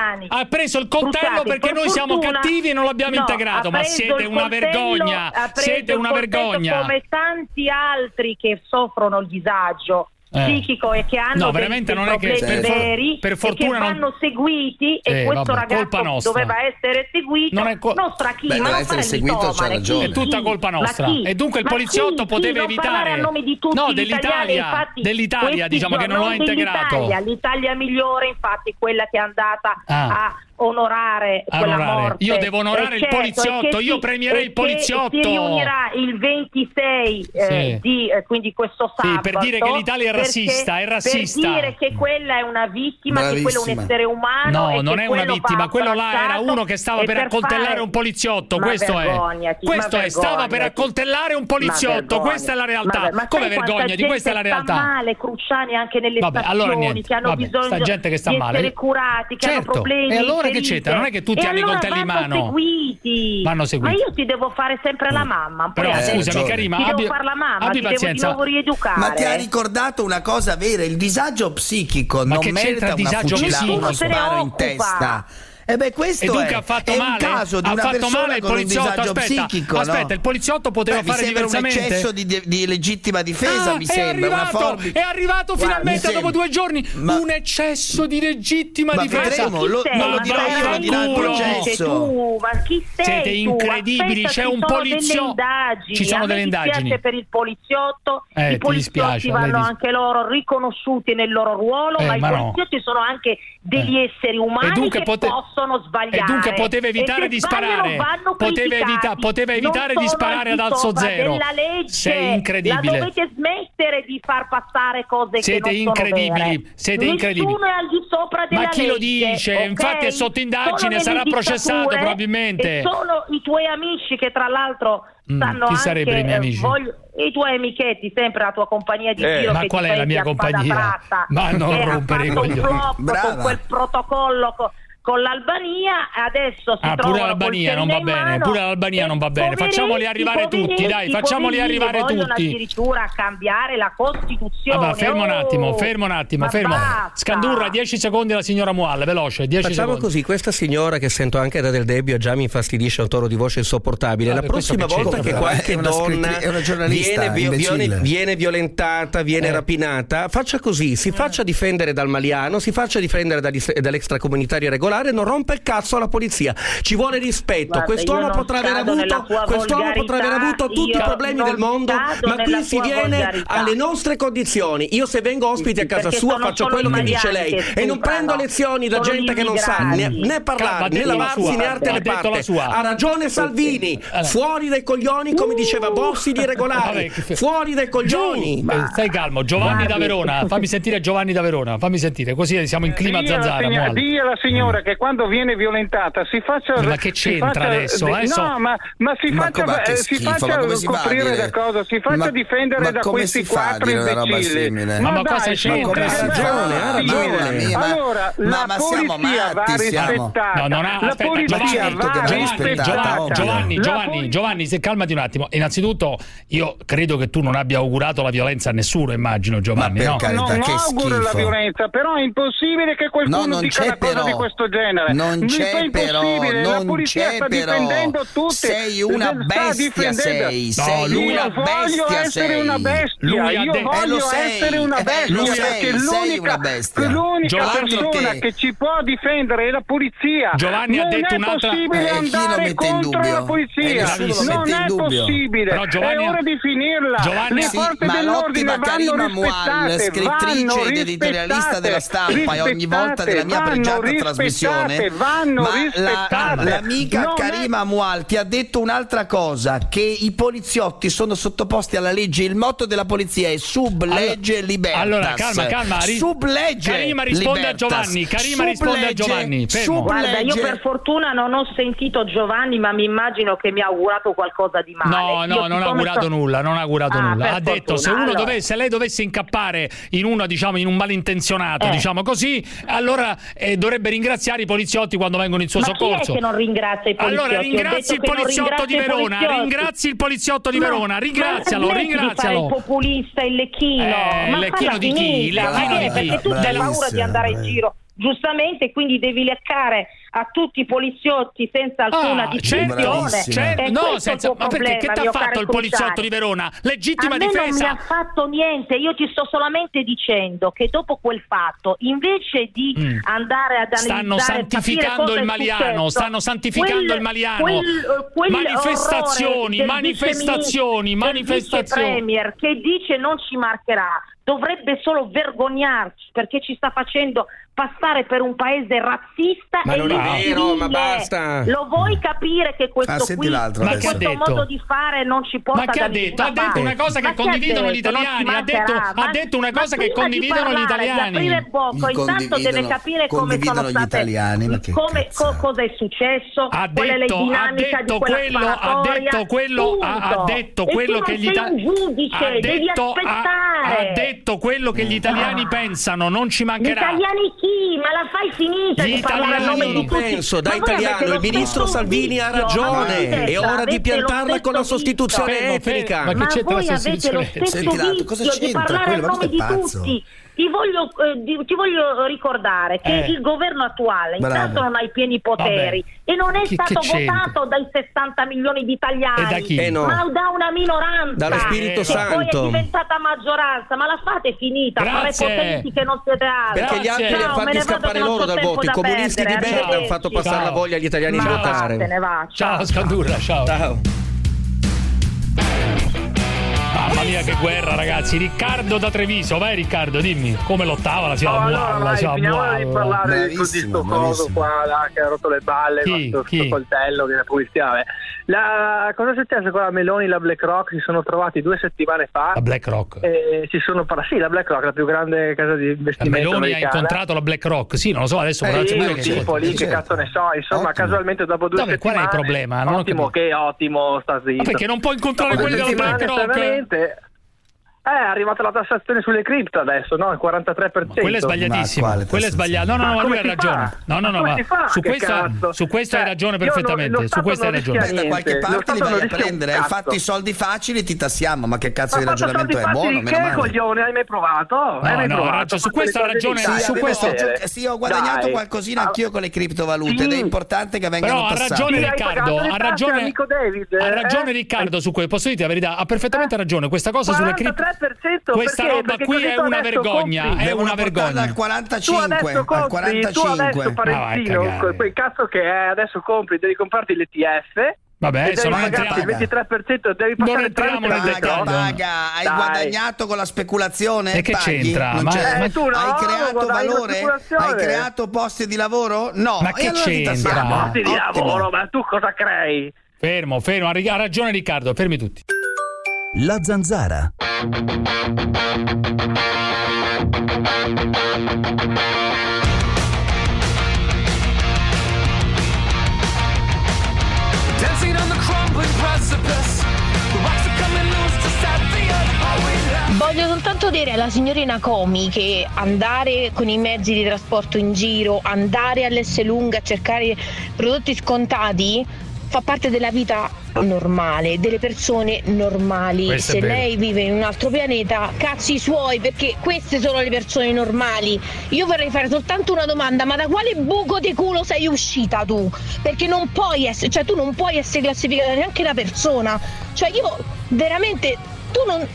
Speaker 3: perché noi siamo cattivi e non l'abbiamo integrato. Ma siete una vergogna, siete una vergogna.
Speaker 12: Come tanti altri che soffrono il disagio psichico e che hanno
Speaker 3: veramente
Speaker 12: dei
Speaker 3: non è che
Speaker 12: severi
Speaker 3: per fortuna
Speaker 12: e che vanno seguiti, e questo ragazzo doveva essere seguito. Nostra chi? Ma non fare
Speaker 5: seguito, c'ha ragione.
Speaker 3: È tutta colpa nostra. E dunque il poliziotto poteva evitare dell'Italia, diciamo, che non lo ha integrato.
Speaker 12: L'Italia migliore, infatti, quella che è andata a onorare quella morte.
Speaker 3: Io devo onorare il poliziotto, io premierei il poliziotto.
Speaker 12: Si riunirà il 26 quindi questo sabato,
Speaker 3: per dire che l'Italia è razzista,
Speaker 12: per dire che quella è una vittima, che quello è un essere umano.
Speaker 3: No, non è una vittima, quello là era uno che stava per accoltellare un poliziotto, questo è, stava per accoltellare un poliziotto, questa è la realtà. Come vergognati, questa è la realtà.
Speaker 12: Sta male, Cruciani, anche nelle stazioni, che hanno bisogno
Speaker 3: sta gente che sta
Speaker 12: di
Speaker 3: male,
Speaker 12: essere curati, che hanno problemi.
Speaker 3: E allora che c'entra? Non è che tutti hanno i coltelli in mano. Vanno seguiti.
Speaker 12: Ma io ti devo fare sempre la mamma.
Speaker 3: Però scusami, Karima,
Speaker 12: ti devo fare la mamma, ti devo di nuovo rieducare.
Speaker 5: Ma ti ha ricordato una cosa vera, il disagio psichico non merita uno sparo in testa. Questo
Speaker 3: dunque
Speaker 5: è
Speaker 3: il
Speaker 5: caso di una persona con un disagio psichico.
Speaker 3: Aspetta, il poliziotto poteva fare diversamente.
Speaker 5: Un eccesso di legittima difesa, mi sembra.
Speaker 3: È arrivato finalmente dopo 2 giorni un eccesso di legittima difesa.
Speaker 5: Non lo dirò io, lo dirà il processo.
Speaker 12: Ma chi sei?
Speaker 3: Siete incredibili, c'è un poliziotto. Ci sono delle indagini.
Speaker 12: Mi dispiace per il poliziotto. I poliziotti vanno anche loro riconosciuti nel loro ruolo, ma i poliziotti sono anche degli esseri umani che possono sbagliare.
Speaker 3: E dunque poteva evitare di sparare. Poteva evitare di sparare ad alzo zero. Sei incredibile.
Speaker 12: La dovete smettere di far passare cose
Speaker 3: siete
Speaker 12: che non
Speaker 3: incredibili.
Speaker 12: sono vere.
Speaker 3: Siete incredibili.
Speaker 12: Nessuno è al di sopra della legge.
Speaker 3: Ma chi lo dice?
Speaker 12: Okay?
Speaker 3: Infatti è sotto indagine, sarà processato probabilmente.
Speaker 12: E sono i tuoi amici che tra l'altro stanno
Speaker 3: chi
Speaker 12: anche
Speaker 3: sarebbero i miei amici?
Speaker 12: I tuoi amichetti, sempre la tua compagnia di giro.
Speaker 3: Ma qual è la mia compagnia? Ma non rompere i coglioni.
Speaker 12: Con quel protocollo con l'Albania, adesso si
Speaker 3: pure l'Albania non va bene, pure l'Albania non va bene. Facciamoli arrivare tutti, dai, facciamoli arrivare tutti.
Speaker 12: Addirittura a cambiare la Costituzione.
Speaker 3: Ma fermo un attimo. Scandurra, 10 secondi alla signora Mualla, veloce, 10
Speaker 7: Facciamo
Speaker 3: secondi.
Speaker 7: così, questa signora che sento anche da Del Debbio già mi infastidisce un toro di voce insopportabile. La prossima volta che qualche donna viene violentata, viene rapinata, faccia così, si faccia difendere dal maliano, si faccia difendere dall'extracomunitario regolare, non rompe il cazzo alla polizia. Ci vuole rispetto.
Speaker 12: Guarda,
Speaker 7: quest'uomo potrà aver avuto tutti i problemi del mondo, ma qui si viene alle nostre condizioni. Io se vengo ospite a casa sua faccio quello che dice lei e non prendo lezioni da gente che non sa né parlare né lavarsi né arte le parte. Ha ragione Salvini, fuori dai coglioni, come diceva Bossi di Regolari, fuori dai coglioni.
Speaker 3: Stai calmo. Giovanni da Verona, fammi sentire Giovanni da Verona, fammi sentire, così siamo in clima zanzara.
Speaker 17: Dì alla signora che quando viene violentata si faccia.
Speaker 3: Ma che c'entra adesso?
Speaker 17: No, ma si faccia coprire da cosa? Si faccia difendere da questi 4 imbecilli.
Speaker 3: Ma cosa c'entra?
Speaker 5: Ha ragione.
Speaker 17: Allora, la polizia va rispettata. La polizia va rispettata.
Speaker 3: Giovanni, calmati un attimo. Innanzitutto, io credo che tu non abbia augurato la violenza a nessuno, immagino, Giovanni.
Speaker 5: Ma per carità,
Speaker 17: non
Speaker 5: che
Speaker 17: auguro la violenza, però è impossibile che qualcuno dica una cosa di questo genere.
Speaker 5: Non c'è però,
Speaker 17: la polizia sta difendendo tutti.
Speaker 5: Sei una bestia, sei una bestia,
Speaker 17: essere una bestia. Io voglio essere una bestia, perché l'unica persona che ci può difendere è la polizia.
Speaker 3: Giovanni
Speaker 17: non
Speaker 3: ha detto
Speaker 17: è possibile andare contro la polizia. Non è possibile. È ora di finirla. Le forze dell'ordine vanno rispettate,
Speaker 5: scrittrice ed editorialista della Stampa e ogni volta della mia pregiata trasmissione, l'amica Karima Mual ti ha detto un'altra cosa, che i poliziotti sono sottoposti alla legge. Il motto della polizia è sub legge libertas.
Speaker 3: Allora calma,
Speaker 5: sub legge.
Speaker 3: Karima risponde a Giovanni. Fermo.
Speaker 12: Guarda, io per fortuna non ho sentito Giovanni, ma mi immagino che mi ha augurato qualcosa di male.
Speaker 3: No, non ha augurato nulla. Ha detto se lei dovesse incappare in un malintenzionato, diciamo così, allora dovrebbe ringraziare i poliziotti quando vengono in suo soccorso.
Speaker 12: Chi è che non ringrazia i poliziotti?
Speaker 3: Allora ringrazi il poliziotto di Verona, ringrazialo.
Speaker 12: Il populista, il lecchino. Ma
Speaker 3: lecchino di chi?
Speaker 12: Perché tu hai paura di andare in giro. Giustamente, quindi devi leccare a tutti i poliziotti senza alcuna distinzione.
Speaker 3: Ma perché che t'ha fatto il poliziotto di Verona? Legittima difesa.
Speaker 12: Non mi ha fatto niente, io ti sto solamente dicendo che dopo quel fatto, invece di andare ad analizzare,
Speaker 3: stanno santificando il Maliano, manifestazioni.
Speaker 12: Il premier che dice non ci marcherà dovrebbe solo vergognarci, perché ci sta facendo passare per un paese razzista.
Speaker 5: Ma non è vero, ma basta.
Speaker 12: Lo vuoi capire che questo modo di fare non ci porta
Speaker 3: da nessuna parte? Ha detto una cosa che condividono gli italiani. Ha detto una cosa che condividono gli italiani.
Speaker 12: Intanto deve capire come sono state, cosa è successo, qual è la dinamica di quella sparatoria.
Speaker 3: Ha detto quello che gli italiani ha detto quello che gli italiani pensano, non ci mancherà.
Speaker 12: Gli italiani chi? Ma la fai finita
Speaker 3: di parlare a nome di tutti?
Speaker 5: Penso, da italiano, il ministro Salvini ha ragione, è ora di piantarla con la sostituzione etnica.
Speaker 12: Ma voi avete lo stesso vizio di parlare a nome di tutti. Ti voglio ricordare che il governo attuale intanto non ha i pieni poteri e non è stato votato dai 60 milioni di italiani, ma da una minoranza,
Speaker 5: dallo Spirito Santo,
Speaker 12: poi è diventata maggioranza. Ma la fate finita, fare potenti che non siete altri.
Speaker 5: Perché gli altri li hanno fatti scappare loro dal voto. I comunisti di merda hanno fatto passare la voglia agli italiani di votare.
Speaker 3: Ciao Scandurra, ciao. Mamma mia che guerra, ragazzi. Riccardo da Treviso, vai Riccardo, dimmi come lottava la signora.
Speaker 13: Finiamo di parlare di questo coso qua che ha rotto le balle con questo coltello che è polizia. Cosa è successo con la Meloni e la BlackRock? Si sono trovati 2 settimane fa.
Speaker 3: La BlackRock?
Speaker 13: La BlackRock, la più grande casa di investimento
Speaker 3: Meloni
Speaker 13: americana.
Speaker 3: Ha incontrato la BlackRock? Sì, non lo so, adesso
Speaker 13: che cazzo ne so, insomma, casualmente dopo 2 settimane.
Speaker 3: Qual è il problema?
Speaker 13: Ottimo, sta zitto.
Speaker 3: Ma perché non puoi incontrare quelli della BlackRock?
Speaker 13: È arrivata la tassazione sulle cripto adesso, no? Il 43%.
Speaker 3: Quello è sbagliatissimo. Quello è sbagliato. No, lui ha ragione. Ma su questo hai ragione perfettamente. Su questo hai ragione.
Speaker 5: Da qualche parte li vai a prendere. Hai fatto i soldi facili, ti tassiamo. Ma che cazzo di ragionamento è? Buono, meno male.
Speaker 13: Coglione, hai mai provato?
Speaker 3: Su questo ha ragione.
Speaker 5: Sì, ho guadagnato qualcosina anch'io con le criptovalute ed è importante che vengano tassate.
Speaker 3: Però ha ragione Riccardo su questo. Posso dirti la verità? Ha perfettamente ragione. Questa cosa sulle cripto. Questa roba qui è una vergogna, è una vergogna.
Speaker 5: Al 45,
Speaker 13: tu adesso Parentino, quel cazzo che è, adesso devi comprarti l'ETF.
Speaker 3: Vabbè, sono
Speaker 13: il 23%, devi
Speaker 3: non entriamo nel dettaglio.
Speaker 5: Hai guadagnato con la speculazione?
Speaker 3: E che c'entra?
Speaker 5: Hai creato valore? Hai creato posti di lavoro? No.
Speaker 3: Ma che c'entra?
Speaker 13: Posti di lavoro, ma tu cosa crei?
Speaker 3: Fermo, ha ragione Riccardo, fermi tutti.
Speaker 10: La Zanzara.
Speaker 9: Voglio soltanto dire alla signorina Comi che andare con i mezzi di trasporto in giro, andare all'Esselunga a cercare prodotti scontati fa parte della vita normale, delle persone normali.
Speaker 3: Questo
Speaker 9: se lei vive in un altro pianeta, cazzi suoi, perché queste sono le persone normali. Io vorrei fare soltanto una domanda: ma da quale buco di culo sei uscita tu? Perché non puoi essere, cioè tu non puoi essere classificata neanche da persona. Cioè io veramente, tu non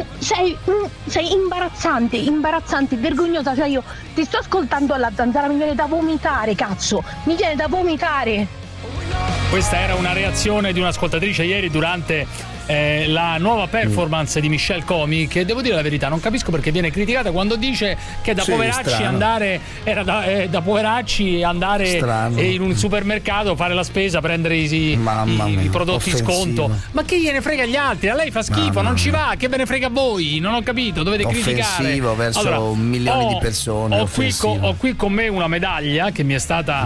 Speaker 9: sei imbarazzante, vergognosa. Cioè io ti sto ascoltando alla Zanzara, mi viene da vomitare, cazzo, mi viene da vomitare.
Speaker 3: Questa era una reazione di un'ascoltatrice ieri durante la nuova performance di Michelle Comi, che devo dire la verità non capisco perché viene criticata quando dice che da poveracci andare da poveracci andare in un supermercato, fare la spesa, prendere i prodotti in sconto. Ma che gliene frega agli altri? A lei fa schifo, non ci va, che ve ne frega a voi? Non ho capito, dovete criticare.
Speaker 5: Offensivo verso milioni di persone.
Speaker 3: Ho qui con me una medaglia che mi è stata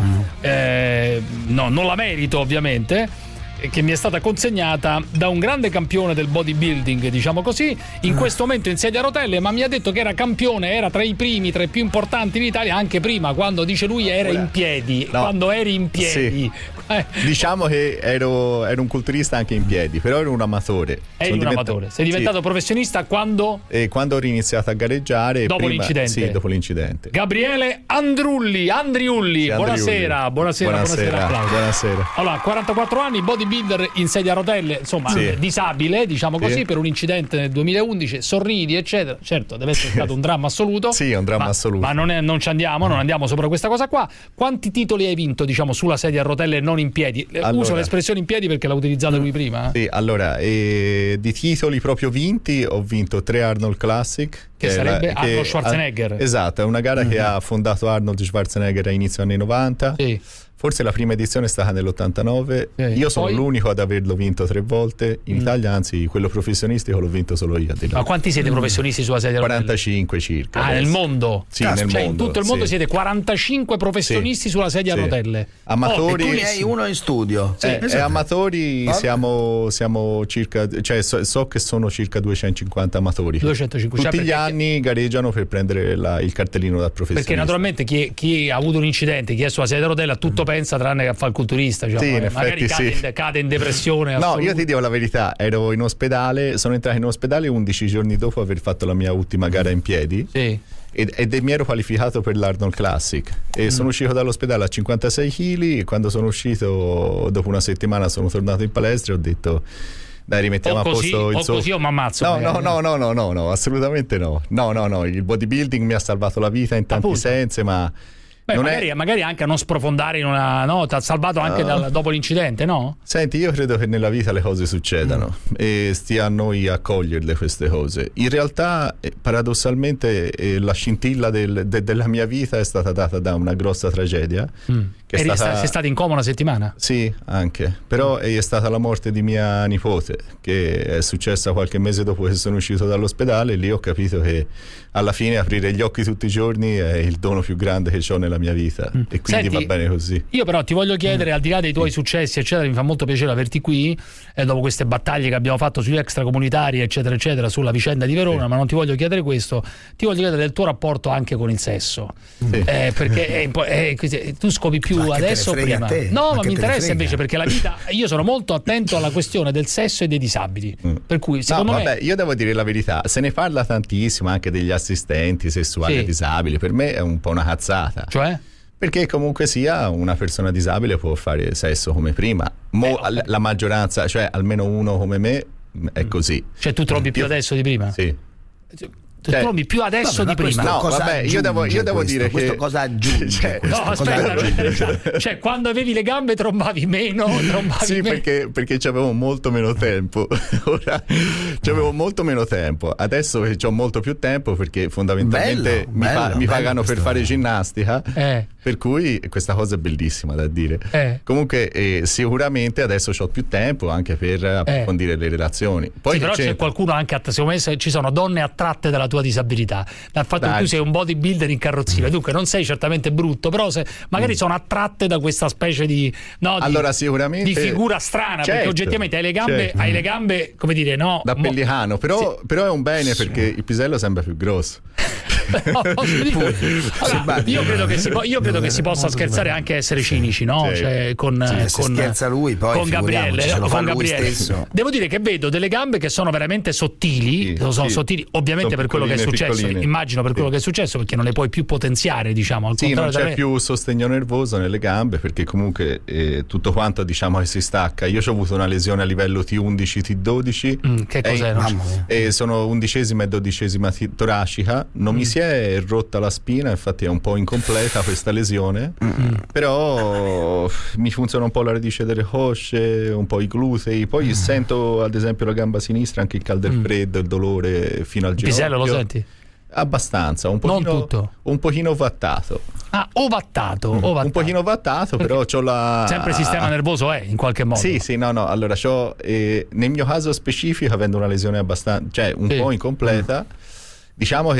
Speaker 3: no, non la merito ovviamente, che mi è stata consegnata da un grande campione del bodybuilding, diciamo così, in questo momento in sedia a rotelle, ma mi ha detto che era campione, era tra i primi, tra i più importanti in Italia, anche prima, quando dice lui era in piedi, quando eri in piedi.
Speaker 16: Diciamo che ero un culturista anche in piedi, però ero un amatore.
Speaker 3: Eri un amatore. Sei diventato professionista quando?
Speaker 16: Quando ho iniziato a gareggiare.
Speaker 3: Dopo l'incidente?
Speaker 16: Sì, dopo l'incidente.
Speaker 3: Gabriele Andriulli. Buonasera. Buonasera. Allora, 44 anni, bodybuilder in sedia a rotelle, insomma, disabile, diciamo così, per un incidente nel 2011, sorridi, eccetera. Certo, deve essere stato un dramma assoluto.
Speaker 16: Sì, è un dramma assoluto.
Speaker 3: Ma non ci andiamo, non andiamo sopra questa cosa qua. Quanti titoli hai vinto, diciamo, sulla sedia a rotelle e non in piedi? Uso l'espressione in piedi perché l'ha utilizzata lui prima.
Speaker 16: Sì, allora, di titoli proprio vinti, ho vinto 3 Arnold Classic.
Speaker 3: Che sarebbe Arnold Schwarzenegger.
Speaker 16: Esatto, è una gara che ha fondato Arnold Schwarzenegger a inizio anni 90.
Speaker 3: Sì.
Speaker 16: Forse la prima edizione è stata nell'89. Io sono l'unico ad averlo vinto 3 volte. In Italia, anzi, quello professionistico l'ho vinto solo io.
Speaker 3: Ma quanti siete professionisti sulla sedia a rotelle?
Speaker 16: 45 circa.
Speaker 3: Nel mondo?
Speaker 16: Sì, nel mondo.
Speaker 3: In tutto il mondo siete 45 professionisti sulla sedia a rotelle.
Speaker 16: Amatori.
Speaker 5: E tu ne hai uno in studio.
Speaker 16: Amatori siamo circa, cioè so che sono circa 250 amatori.
Speaker 3: 250.
Speaker 16: Tutti gli anni gareggiano per prendere il cartellino da professionista.
Speaker 3: Perché naturalmente chi ha avuto un incidente, chi è sulla sedia a rotelle, a tutto pensa tranne che a fare il culturista, diciamo.
Speaker 16: Sì,
Speaker 3: magari cade in depressione.
Speaker 16: No, io ti dico la verità, ero in ospedale, sono entrato in ospedale 11 giorni dopo aver fatto la mia ultima gara in piedi.
Speaker 3: Sì.
Speaker 16: Ed mi ero qualificato per l'Arnold Classic e sono uscito dall'ospedale a 56 kg e quando sono uscito dopo una settimana sono tornato in palestra e ho detto dai, rimettiamo a posto il
Speaker 3: così o mi ammazzo.
Speaker 16: No, assolutamente no. No, il bodybuilding mi ha salvato la vita in tanti sensi, ma
Speaker 3: magari anche a non sprofondare in una. No, ti ha salvato anche dopo l'incidente, no?
Speaker 16: Senti, io credo che nella vita le cose succedano e stia a noi a coglierle queste cose. In realtà, paradossalmente, la scintilla della mia vita è stata data da una grossa tragedia.
Speaker 3: Sei stato in coma una settimana?
Speaker 16: Sì, anche. Però è stata la morte di mia nipote, che è successa qualche mese dopo che sono uscito dall'ospedale. Lì ho capito che alla fine aprire gli occhi tutti i giorni è il dono più grande che ho nella mia vita e quindi va bene così.
Speaker 3: Io però ti voglio chiedere, al di là dei tuoi successi eccetera, mi fa molto piacere averti qui dopo queste battaglie che abbiamo fatto sugli extracomunitari eccetera eccetera, sulla vicenda di Verona, ma non ti voglio chiedere questo, ti voglio chiedere del tuo rapporto anche con il sesso, perché tu scopi più adesso o prima? No, ma mi interessa invece, perché la vita, io sono molto attento alla questione del sesso e dei disabili, per cui secondo me
Speaker 16: io devo dire la verità, se ne parla tantissimo anche degli assistenti sessuali disabili, per me è un po' una cazzata.
Speaker 3: Cioè?
Speaker 16: Perché comunque sia una persona disabile può fare sesso come prima. La maggioranza, cioè almeno uno come me, è così.
Speaker 3: Cioè tu trovi più adesso di prima?
Speaker 16: Sì.
Speaker 3: Tu trovi più adesso di prima?
Speaker 16: No, vabbè, io devo dire che
Speaker 5: questo cosa aggiunge?
Speaker 3: Cioè quando avevi le gambe trombavi meno?
Speaker 16: Sì, perché c'avevo molto meno tempo. Ora c'avevo molto meno tempo. Adesso che ho molto più tempo, perché fondamentalmente mi pagano per fare ginnastica. Per cui questa cosa è bellissima da dire. Comunque sicuramente adesso ho più tempo anche per approfondire le relazioni. Poi
Speaker 3: però c'è qualcuno anche, secondo me ci sono donne attratte dalla tua disabilità, dal fatto che tu sei un bodybuilder in carrozzina, dunque non sei certamente brutto, però magari sono attratte da questa specie di
Speaker 16: allora sicuramente
Speaker 3: di figura strana, perché oggettivamente hai le gambe come dire, no,
Speaker 16: da pellicano, però è un bene perché il pisello sembra più grosso.
Speaker 3: Io credo che si possa scherzare anche essere cinici, no? Cioè, con
Speaker 5: scherza lui, poi
Speaker 3: con Gabriele,
Speaker 5: stesso.
Speaker 3: Devo dire che vedo delle gambe che sono veramente sottili, sottili ovviamente per quello che è successo, immagino per quello che è successo, perché non le puoi più potenziare, diciamo, al
Speaker 16: contrario, non c'è più sostegno nervoso nelle gambe, perché comunque tutto quanto diciamo che si stacca. Io ho avuto una lesione a livello T11, T12,
Speaker 3: che cos'è?
Speaker 16: Sono 11ª e 12ª toracica, non mi si è rotta la spina, infatti è un po' incompleta questa lesione, però mi funziona un po' la radice delle cosce, un po' i glutei, poi sento ad esempio la gamba sinistra anche il caldo e il freddo, il dolore fino al ginocchio.
Speaker 3: Pisello lo senti?
Speaker 16: Abbastanza, un pochino ovattato.
Speaker 3: Ovattato.
Speaker 16: Un pochino ovattato, però c'ho la...
Speaker 3: Sempre il sistema nervoso in qualche modo.
Speaker 16: Sì, no, allora c'ho nel mio caso specifico, avendo una lesione abbastanza, cioè un po' incompleta, diciamo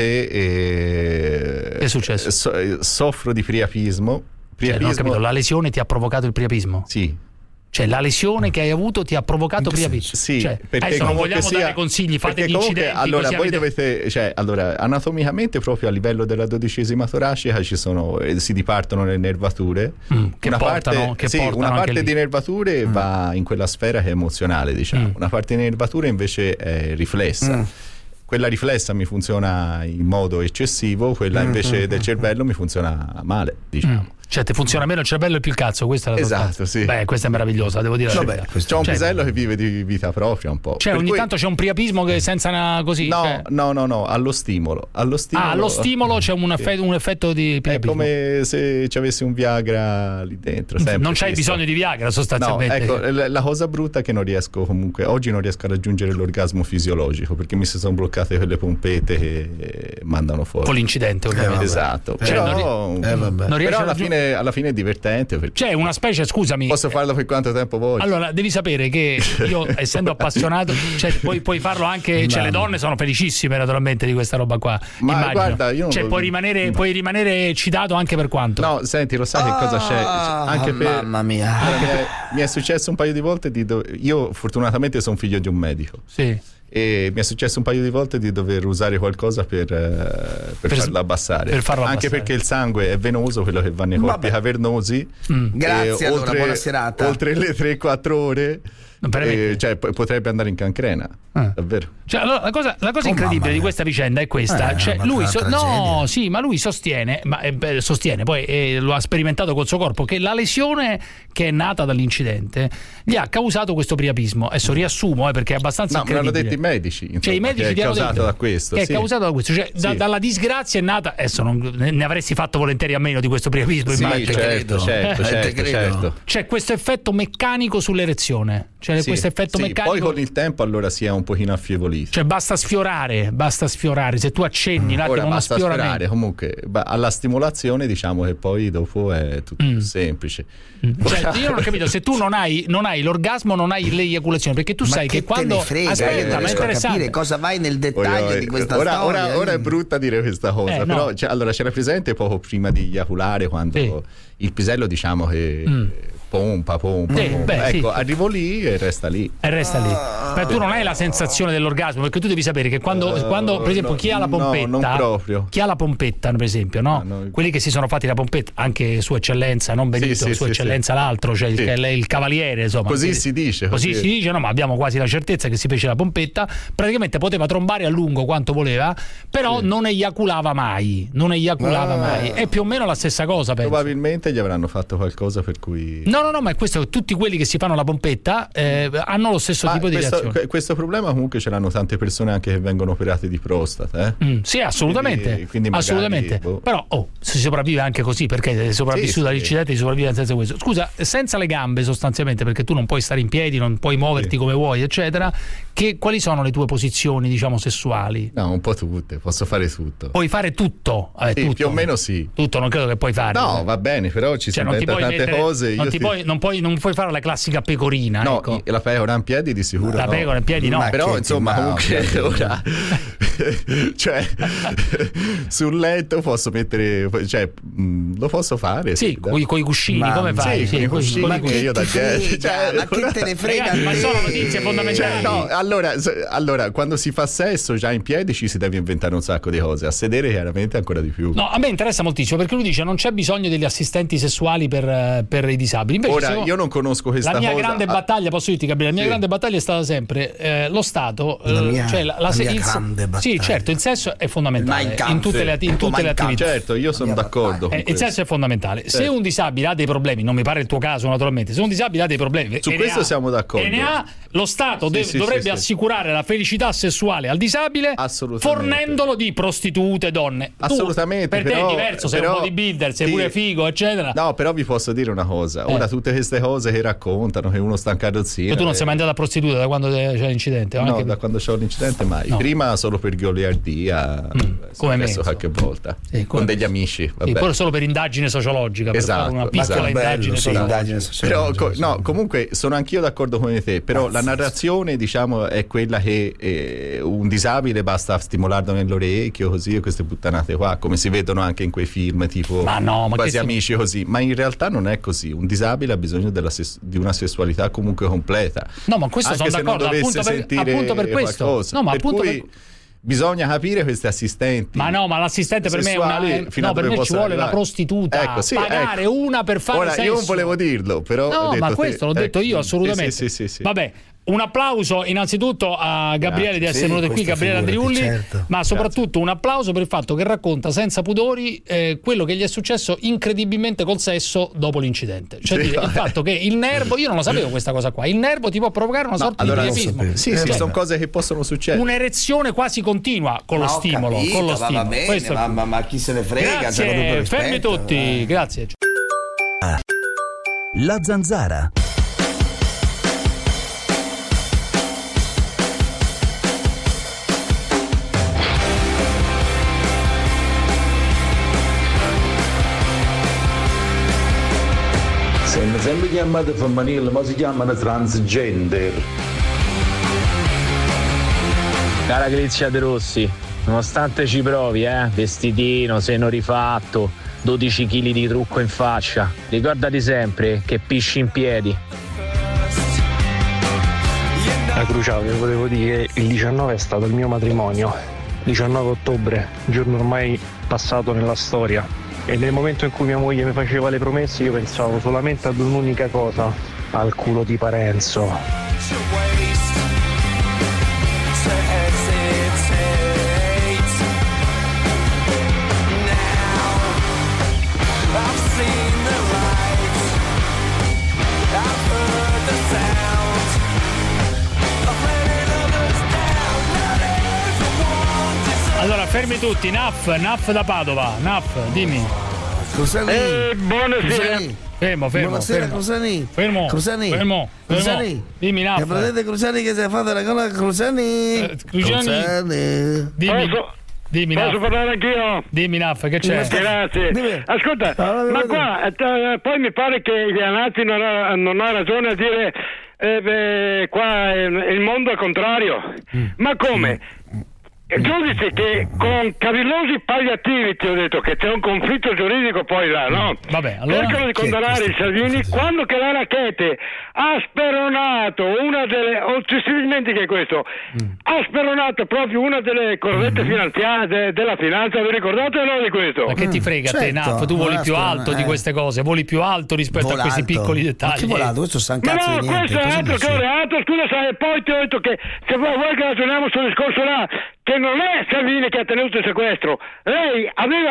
Speaker 16: che
Speaker 3: è successo?
Speaker 16: Soffro di priapismo.
Speaker 3: Non ho capito, la lesione ti ha provocato il priapismo?
Speaker 16: Sì.
Speaker 3: Cioè la lesione che hai avuto ti ha provocato priapismo?
Speaker 16: Sì,
Speaker 3: perché adesso non vogliamo dare consigli, fate gli incidenti.
Speaker 16: Allora voi dovete, anatomicamente proprio a livello della 12ª toracica si dipartono le nervature. Una parte di nervature va in quella sfera che è emozionale, diciamo. Una parte di nervature invece è riflessa. Quella riflessa mi funziona in modo eccessivo, quella invece del cervello mi funziona male, diciamo.
Speaker 3: Cioè ti funziona meno il cervello e più il cazzo, questa è la
Speaker 16: esatto, sì.
Speaker 3: Beh, questa è meravigliosa, devo dire.
Speaker 16: C'è un pisello che vive di vita propria un po'.
Speaker 3: Cioè ogni tanto c'è un priapismo che senza così.
Speaker 16: No, allo stimolo. Allo
Speaker 3: stimolo c'è un effetto di priapismo.
Speaker 16: È come se ci avessi un Viagra lì dentro.
Speaker 3: Non c'hai bisogno di Viagra sostanzialmente.
Speaker 16: No, ecco, la cosa brutta è che non riesco comunque, oggi non riesco a raggiungere l'orgasmo fisiologico perché mi si sono bloccate quelle pompette che mandano fuori.
Speaker 3: Con l'incidente ovviamente.
Speaker 16: Esatto. Però alla fine è divertente perché
Speaker 3: c'è una specie, scusami,
Speaker 16: posso farlo per quanto tempo voglio.
Speaker 3: Allora devi sapere che io essendo appassionato, cioè, puoi farlo anche, cioè, le donne sono felicissime naturalmente di questa roba qua,
Speaker 16: ma
Speaker 3: immagino.
Speaker 16: Guarda, io non
Speaker 3: puoi rimanere eccitato anche per quanto.
Speaker 16: No, senti, lo sai che cosa c'è? Anche
Speaker 5: mamma mia,
Speaker 16: mi è successo un paio di volte io fortunatamente sono figlio di un medico.
Speaker 3: Sì.
Speaker 16: E mi è successo un paio di volte di dover usare qualcosa per farla abbassare, anche perché il sangue è venoso, quello che va nei corpi cavernosi.
Speaker 5: Grazie, allora buona serata.
Speaker 16: Oltre le 3-4 ore cioè, potrebbe andare in cancrena, davvero.
Speaker 3: Cioè, allora, la cosa incredibile di questa vicenda è questa, cioè, lui ma lui sostiene, poi lo ha sperimentato col suo corpo, che la lesione che è nata dall'incidente gli ha causato questo priapismo. Adesso riassumo perché è abbastanza incredibile.
Speaker 16: Me l'hanno detto i medici, insomma,
Speaker 3: cioè, i medici
Speaker 16: che è causato da questo.
Speaker 3: Che è causato da questo, cioè dalla disgrazia è nata. Adesso ne avresti fatto volentieri a meno di questo priapismo, immagino.
Speaker 16: Certo.
Speaker 3: C'è questo effetto meccanico sull'erezione. Cioè questo effetto meccanico.
Speaker 16: Poi con il tempo allora si è un pochino affievolito.
Speaker 3: Cioè basta sfiorare. Se tu accenni un attimo uno sfioramento.
Speaker 16: Comunque alla stimolazione, diciamo che poi dopo è tutto più semplice.
Speaker 3: Cioè, io non ho capito, se tu non hai l'orgasmo, non hai l'eiaculazione, perché tu sai che quando
Speaker 5: aspetta, ma è interessante capire cosa vai nel dettaglio di questa storia.
Speaker 16: Ora è brutta dire questa cosa, però allora c'era presente poco prima di eiaculare, quando il pisello, diciamo che pompa. Ecco, arrivo lì e resta lì.
Speaker 3: Ma tu non hai la sensazione dell'orgasmo, perché tu devi sapere che quando per esempio chi ha la pompetta,
Speaker 16: non proprio.
Speaker 3: Chi ha la pompetta, per esempio, quelli che si sono fatti la pompetta, anche Sua Eccellenza, non Benito, Sua Eccellenza l'altro, cioè il cavaliere, insomma.
Speaker 16: Così si dice.
Speaker 3: Così si dice, no, ma abbiamo quasi la certezza che si fece la pompetta, praticamente poteva trombare a lungo quanto voleva, però non eiaculava mai. È più o meno la stessa cosa, penso.
Speaker 16: Probabilmente gli avranno fatto qualcosa per cui
Speaker 3: No, ma questo, tutti quelli che si fanno la pompetta hanno lo stesso tipo di reazione.
Speaker 16: Questo problema comunque ce l'hanno tante persone anche che vengono operate di prostata.
Speaker 3: Sì, assolutamente.
Speaker 16: Quindi magari,
Speaker 3: assolutamente. Però si sopravvive anche così, perché sopravvissuto dall'incidente si sopravvive senza questo. Scusa, senza le gambe sostanzialmente, perché tu non puoi stare in piedi, non puoi muoverti come vuoi, eccetera, quali sono le tue posizioni, diciamo, sessuali?
Speaker 16: No, un po' tutte, posso fare tutto.
Speaker 3: Puoi fare tutto?
Speaker 16: Tutto. Più o meno sì.
Speaker 3: Tutto non credo che puoi fare.
Speaker 16: No, va bene, però ci sono tante cose. Non
Speaker 3: puoi fare la classica pecorina.
Speaker 16: No,
Speaker 3: ecco.
Speaker 16: La pecora in piedi di sicuro.
Speaker 3: La pecora in piedi no.
Speaker 16: Però insomma comunque ora cioè sul letto posso mettere, cioè lo posso fare.
Speaker 3: Sì, con i cuscini, come fai?
Speaker 16: Sì, con i cuscini
Speaker 5: ma
Speaker 16: che io da gente.
Speaker 5: Ma che te ne frega?
Speaker 3: Ma sono notizie fondamentali.
Speaker 16: No, allora quando si fa sesso già in piedi ci si deve inventare un sacco di cose, a sedere chiaramente ancora di più.
Speaker 3: No, a me interessa moltissimo perché lui dice non c'è bisogno degli assistenti sessuali per i disabili. Invece,
Speaker 16: ora io non conosco questa cosa.
Speaker 3: La mia grande battaglia, posso dirti, Gabriele, la mia grande battaglia è stata sempre lo Stato,
Speaker 5: la mia grande battaglia.
Speaker 3: Sì, certo, il sesso è fondamentale in tutte le attività.
Speaker 16: Certo, io sono d'accordo.
Speaker 3: Il sesso è fondamentale. Se un disabile ha dei problemi, non mi pare il tuo caso naturalmente, se un disabile ha dei problemi,
Speaker 16: su questo siamo d'accordo.
Speaker 3: E ne ha, lo Stato dovrebbe assicurare la felicità sessuale al disabile fornendolo di prostitute, donne.
Speaker 16: Assolutamente.
Speaker 3: Per te è diverso, sei un bodybuilder, sei pure figo, eccetera.
Speaker 16: No, però vi posso dire una cosa. Ora tutte queste cose che raccontano che uno sta in carrozzina.
Speaker 3: Tu non sei mai andato a prostituta da quando c'è l'incidente?
Speaker 16: No, da quando c'ho l'incidente mai. No. Prima solo per goliardia,
Speaker 3: come me
Speaker 16: qualche volta con degli amici.
Speaker 3: Quello solo per indagine sociologica, per fare una piccola indagine sociologica.
Speaker 16: Però comunque sono anch'io d'accordo con te, però la narrazione, diciamo, è quella che un disabile basta stimolarlo nell'orecchio, così, e queste puttanate qua, come si vedono anche in quei film tipo Quasi Amici, così, ma in realtà non è così. Un disabile ha bisogno di una sessualità comunque completa.
Speaker 3: No, ma questo sono d'accordo, appunto per questo.
Speaker 16: Qualcosa. No, ma appunto bisogna capire questi assistenti.
Speaker 3: Ma no, ma l'assistente per me è una. No, per me ci vuole la prostituta.
Speaker 16: Ecco,
Speaker 3: pagare una per fare sesso.
Speaker 16: Io non volevo dirlo, però.
Speaker 3: No, ma questo l'ho detto io assolutamente.
Speaker 16: Sì.
Speaker 3: Vabbè. Un applauso innanzitutto a Gabriele di essere venuto qui, Gabriele Andriulli, certo. Ma soprattutto un applauso per il fatto che racconta senza pudori quello che gli è successo incredibilmente col sesso dopo l'incidente. Cioè il fatto che il nervo, io non lo sapevo questa cosa qua, il nervo ti può provocare una sorta di priapismo.
Speaker 16: Sì, sono cose che possono succedere.
Speaker 3: Un'erezione quasi continua con lo stimolo.
Speaker 5: Va bene, ma chi se ne frega?
Speaker 3: Grazie, fermi tutti, grazie.
Speaker 10: La Zanzara.
Speaker 18: Sono sempre chiamate femminili, ma si chiamano transgender.
Speaker 19: Cara Grizia De Rossi, nonostante ci provi, vestitino, seno rifatto, 12 kg di trucco in faccia, ricordati sempre che pisci in piedi.
Speaker 20: A Cruciale volevo dire che il 19 è stato il mio matrimonio, 19 ottobre, giorno ormai passato nella storia. E nel momento in cui mia moglie mi faceva le promesse io pensavo solamente ad un'unica cosa, al culo di Parenzo.
Speaker 3: Allora, fermi tutti, Naf da Padova, dimmi.
Speaker 5: Crusani.
Speaker 19: Buonasera.
Speaker 3: Fermo.
Speaker 5: Buonasera, Crusani.
Speaker 3: Fermo.
Speaker 5: Crusani.
Speaker 3: Dimmi, Naf.
Speaker 5: Il fratello Crusani che si è fatto la cosa, Crusani.
Speaker 3: Dimmi,
Speaker 19: posso parlare anch'io?
Speaker 3: Dimmi, Naf, che c'è?
Speaker 19: Grazie. Ascolta, ma qua poi mi pare che Iannazzi non ha ragione a dire qua il mondo è contrario. Ma come? Il giudice che con cavillosi palliativi ti ho detto che c'è un conflitto giuridico poi là, no?
Speaker 3: Vabbè, allora
Speaker 19: cercano di condannare il Salvini quando che la Rackete ha speronato una delle, o ci si dimentica questo, ha speronato proprio una delle corrette finanziarie della finanza, vi ricordate o no di questo?
Speaker 3: Ma che ti frega te, Naf? Tu voli più alto di queste cose, voli più alto rispetto a questi piccoli dettagli.
Speaker 5: Ma che volato? Questo sta un cazzo di niente.
Speaker 19: Questo è altro che un reato, scusa, e poi ti ho detto che se vuoi che ragioniamo sul discorso là, che non è Salvini che ha tenuto il sequestro, lei aveva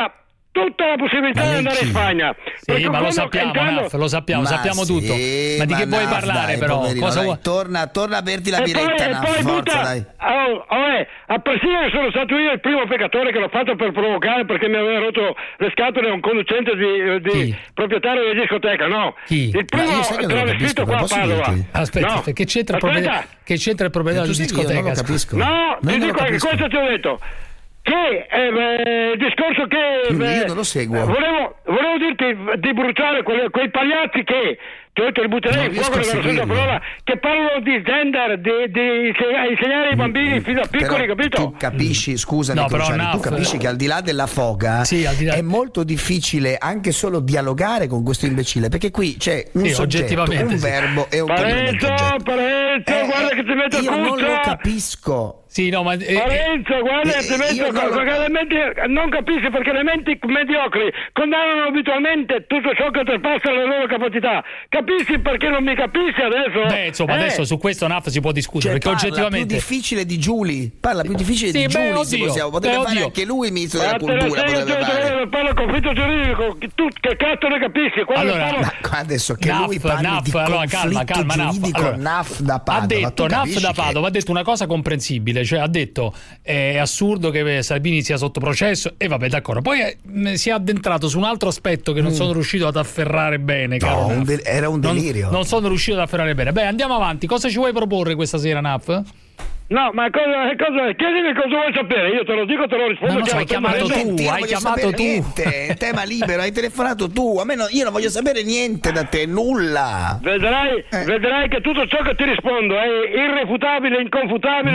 Speaker 19: tutta la possibilità di andare in Spagna.
Speaker 3: Sì, ma lo sappiamo, lo sappiamo tutto. Ma di che vuoi parlare, però? Cosa vuoi?
Speaker 5: Torna a berti la biretta, forza, dai.
Speaker 19: A prescindere sono stato io il primo peccatore che l'ho fatto per provocare, perché mi aveva rotto le scatole un conducente di proprietario di discoteca, no?
Speaker 3: Chi?
Speaker 19: Il primo travestito qua a Padova.
Speaker 3: Aspetta, che c'entra il proprietario di discoteca?
Speaker 5: Non lo capisco.
Speaker 19: No, ti dico che cosa ti ho detto. Che il discorso che
Speaker 5: io non lo seguo.
Speaker 19: Volevo dirti di bruciare quei pagliacci che ti li butterei in fuoco nella parola, che parlano di gender, di insegnare ai bambini fino a piccoli, capito?
Speaker 5: Tu capisci, scusami, tu capisci che al di là della foga è molto difficile anche solo dialogare con questo imbecille, perché qui c'è un soggetto, un verbo e un
Speaker 19: Parenzo, guarda che ti metto
Speaker 5: io non lo capisco.
Speaker 3: Sì, no, ma
Speaker 19: Parenzo, guarda che ti metto non capisci, perché le menti mediocri condannano abitualmente tutto ciò che oltrepassa le loro capacità. Capisci perché non mi capisci adesso?
Speaker 3: Beh, insomma, adesso su questo NAF si può discutere, perché oggettivamente
Speaker 5: più difficile di Giuli. Parla più difficile di Giuli, se possiamo. Potrebbe fare anche lui il ministro della cultura.
Speaker 19: Parla conflitto giuridico, tu che cazzo ne capisci?
Speaker 5: Allora, adesso che lui parli di conflitto giuridico, NAF da Padova.
Speaker 3: Ha detto NAF da Padova, ha detto una cosa comprensibile, cioè ha detto è assurdo che Salvini sia sotto processo, e vabbè, d'accordo. Poi si è addentrato su un altro aspetto che non sono riuscito ad afferrare bene.
Speaker 5: Era un delirio.
Speaker 3: Non sono riuscito ad afferrare bene. Beh, andiamo avanti. Cosa ci vuoi proporre questa sera, NAF?
Speaker 19: No, ma chiedimi cosa vuoi sapere, io te lo dico, te lo rispondo.
Speaker 3: Ma hai chiamato tu.
Speaker 5: Niente, tema libero, hai telefonato tu. A me io non voglio sapere niente da te, nulla.
Speaker 19: Vedrai che tutto ciò che ti rispondo è irrefutabile, inconfutabile.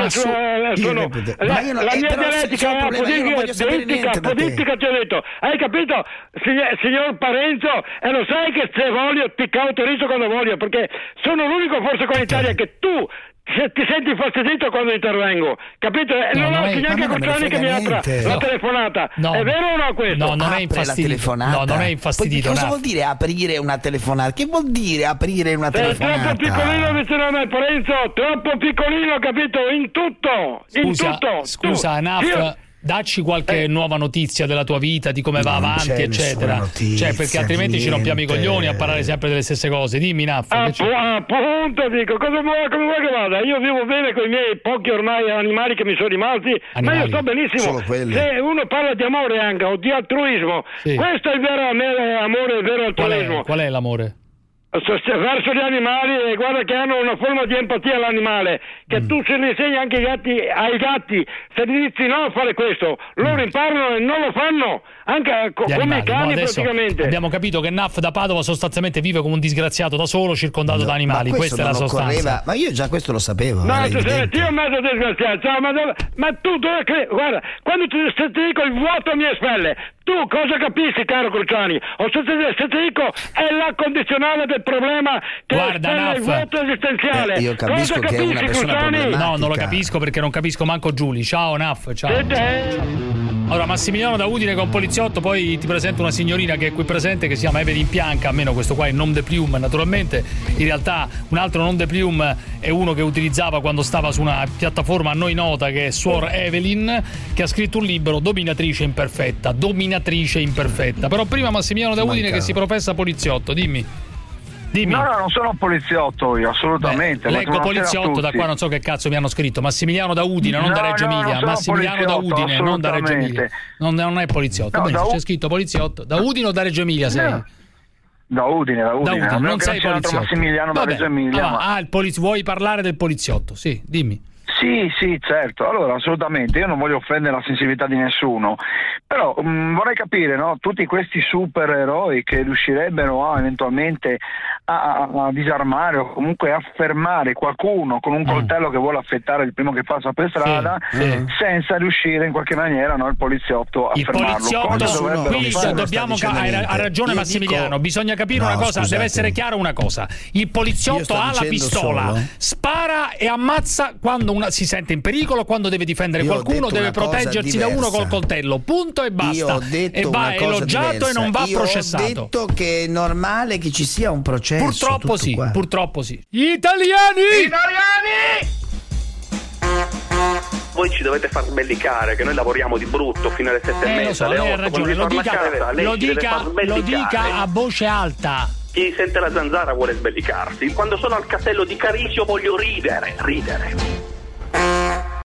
Speaker 19: La mia dialettica apodittica, ti ho detto. Hai capito, signor Parenzo? E lo sai che se voglio ti cauterizzo quando voglio, perché sono l'unico forse qua in Italia che tu ti senti infastidito quando intervengo, capito? Non ho neanche Corciani che mi apra la telefonata. È vero o no questo?
Speaker 3: No, non è infastidito. No, non è infastidito.
Speaker 5: Cosa vuol dire aprire una telefonata? Che vuol dire aprire una telefonata?
Speaker 19: Sei troppo piccolino vicino a me, Parenzo, troppo piccolino, capito? In tutto.
Speaker 3: Scusa, NAF. Dacci qualche nuova notizia della tua vita, di come va avanti, eccetera. Notizia, perché altrimenti ci rompiamo i coglioni a parlare sempre delle stesse cose. Dimmi, NAF.
Speaker 19: Appunto, dico, come vuoi che vada? Io vivo bene con i miei pochi ormai animali che mi sono rimasti, ma io sto benissimo. Se uno parla di amore anche, o di altruismo, questo è il vero amore, il vero altruismo.
Speaker 3: Qual è l'amore?
Speaker 19: Verso gli animali, e guarda che hanno una forma di empatia all'animale, che tu se li insegni anche ai gatti, se gli dici no a fare questo, loro imparano e non lo fanno, anche come i cani praticamente.
Speaker 3: Abbiamo capito che NAF da Padova sostanzialmente vive come un disgraziato da solo, circondato da animali, questa è la sostanza.
Speaker 5: Ma io già questo lo sapevo.
Speaker 19: No, tu sei un mezzo disgraziato, ma tu dove credi? Guarda, quando ti dico il vuoto mi espelle, tu cosa capisci, caro Cruciani? O se ti dico è la condizionale del problema che è il vuoto esistenziale.
Speaker 5: Io capisco che è una persona problematica.
Speaker 3: No, non lo capisco, perché non capisco manco Giuli. Ciao NAF, ciao. Allora, Massimiliano da Udine con poliziotto, poi ti presento una signorina che è qui presente, che si chiama Evelyn Pianca, almeno questo qua è il nom de plume, naturalmente. In realtà un altro nom de plume è uno che utilizzava quando stava su una piattaforma a noi nota, che è Suor Evelyn, che ha scritto un libro, Dominatrice imperfetta. Però prima Massimiliano da Udine che si professa poliziotto, dimmi.
Speaker 6: No, non sono un poliziotto io, assolutamente.
Speaker 3: Leggo poliziotto, da qua non so che cazzo mi hanno scritto. Massimiliano da Udine, non da Reggio Emilia. Massimiliano da Udine, non da Reggio Emilia. Non è poliziotto. C'è scritto poliziotto. Da Udine o da Reggio Emilia sei?
Speaker 6: Da Udine.
Speaker 3: Non sei poliziotto.
Speaker 6: Massimiliano da Reggio Emilia.
Speaker 3: Vuoi parlare del poliziotto? Sì, dimmi.
Speaker 6: Sì, certo. Allora, assolutamente, io non voglio offendere la sensibilità di nessuno, però vorrei capire, no? Tutti questi supereroi che riuscirebbero eventualmente a disarmare o comunque a fermare qualcuno con un coltello che vuole affettare il primo che passa per strada, senza riuscire in qualche maniera, no, il poliziotto a fermarlo.
Speaker 3: Ha ragione Massimiliano, bisogna capire una cosa, deve essere chiaro una cosa. Il poliziotto ha la pistola, spara e ammazza quando si sente in pericolo, quando deve difendere qualcuno, deve proteggersi da uno col coltello, punto e basta. E va elogiato e non va processato.
Speaker 5: Ho detto che è normale che ci sia un processo.
Speaker 3: Purtroppo sì. Gli italiani!
Speaker 15: voi ci dovete far sbellicare, che noi lavoriamo di brutto fino alle 7:30, alle 8.
Speaker 3: Lei ha ragione, lo dica a voce alta.
Speaker 15: Chi sente la zanzara vuole sbellicarsi. Quando sono al castello di Carisio voglio ridere.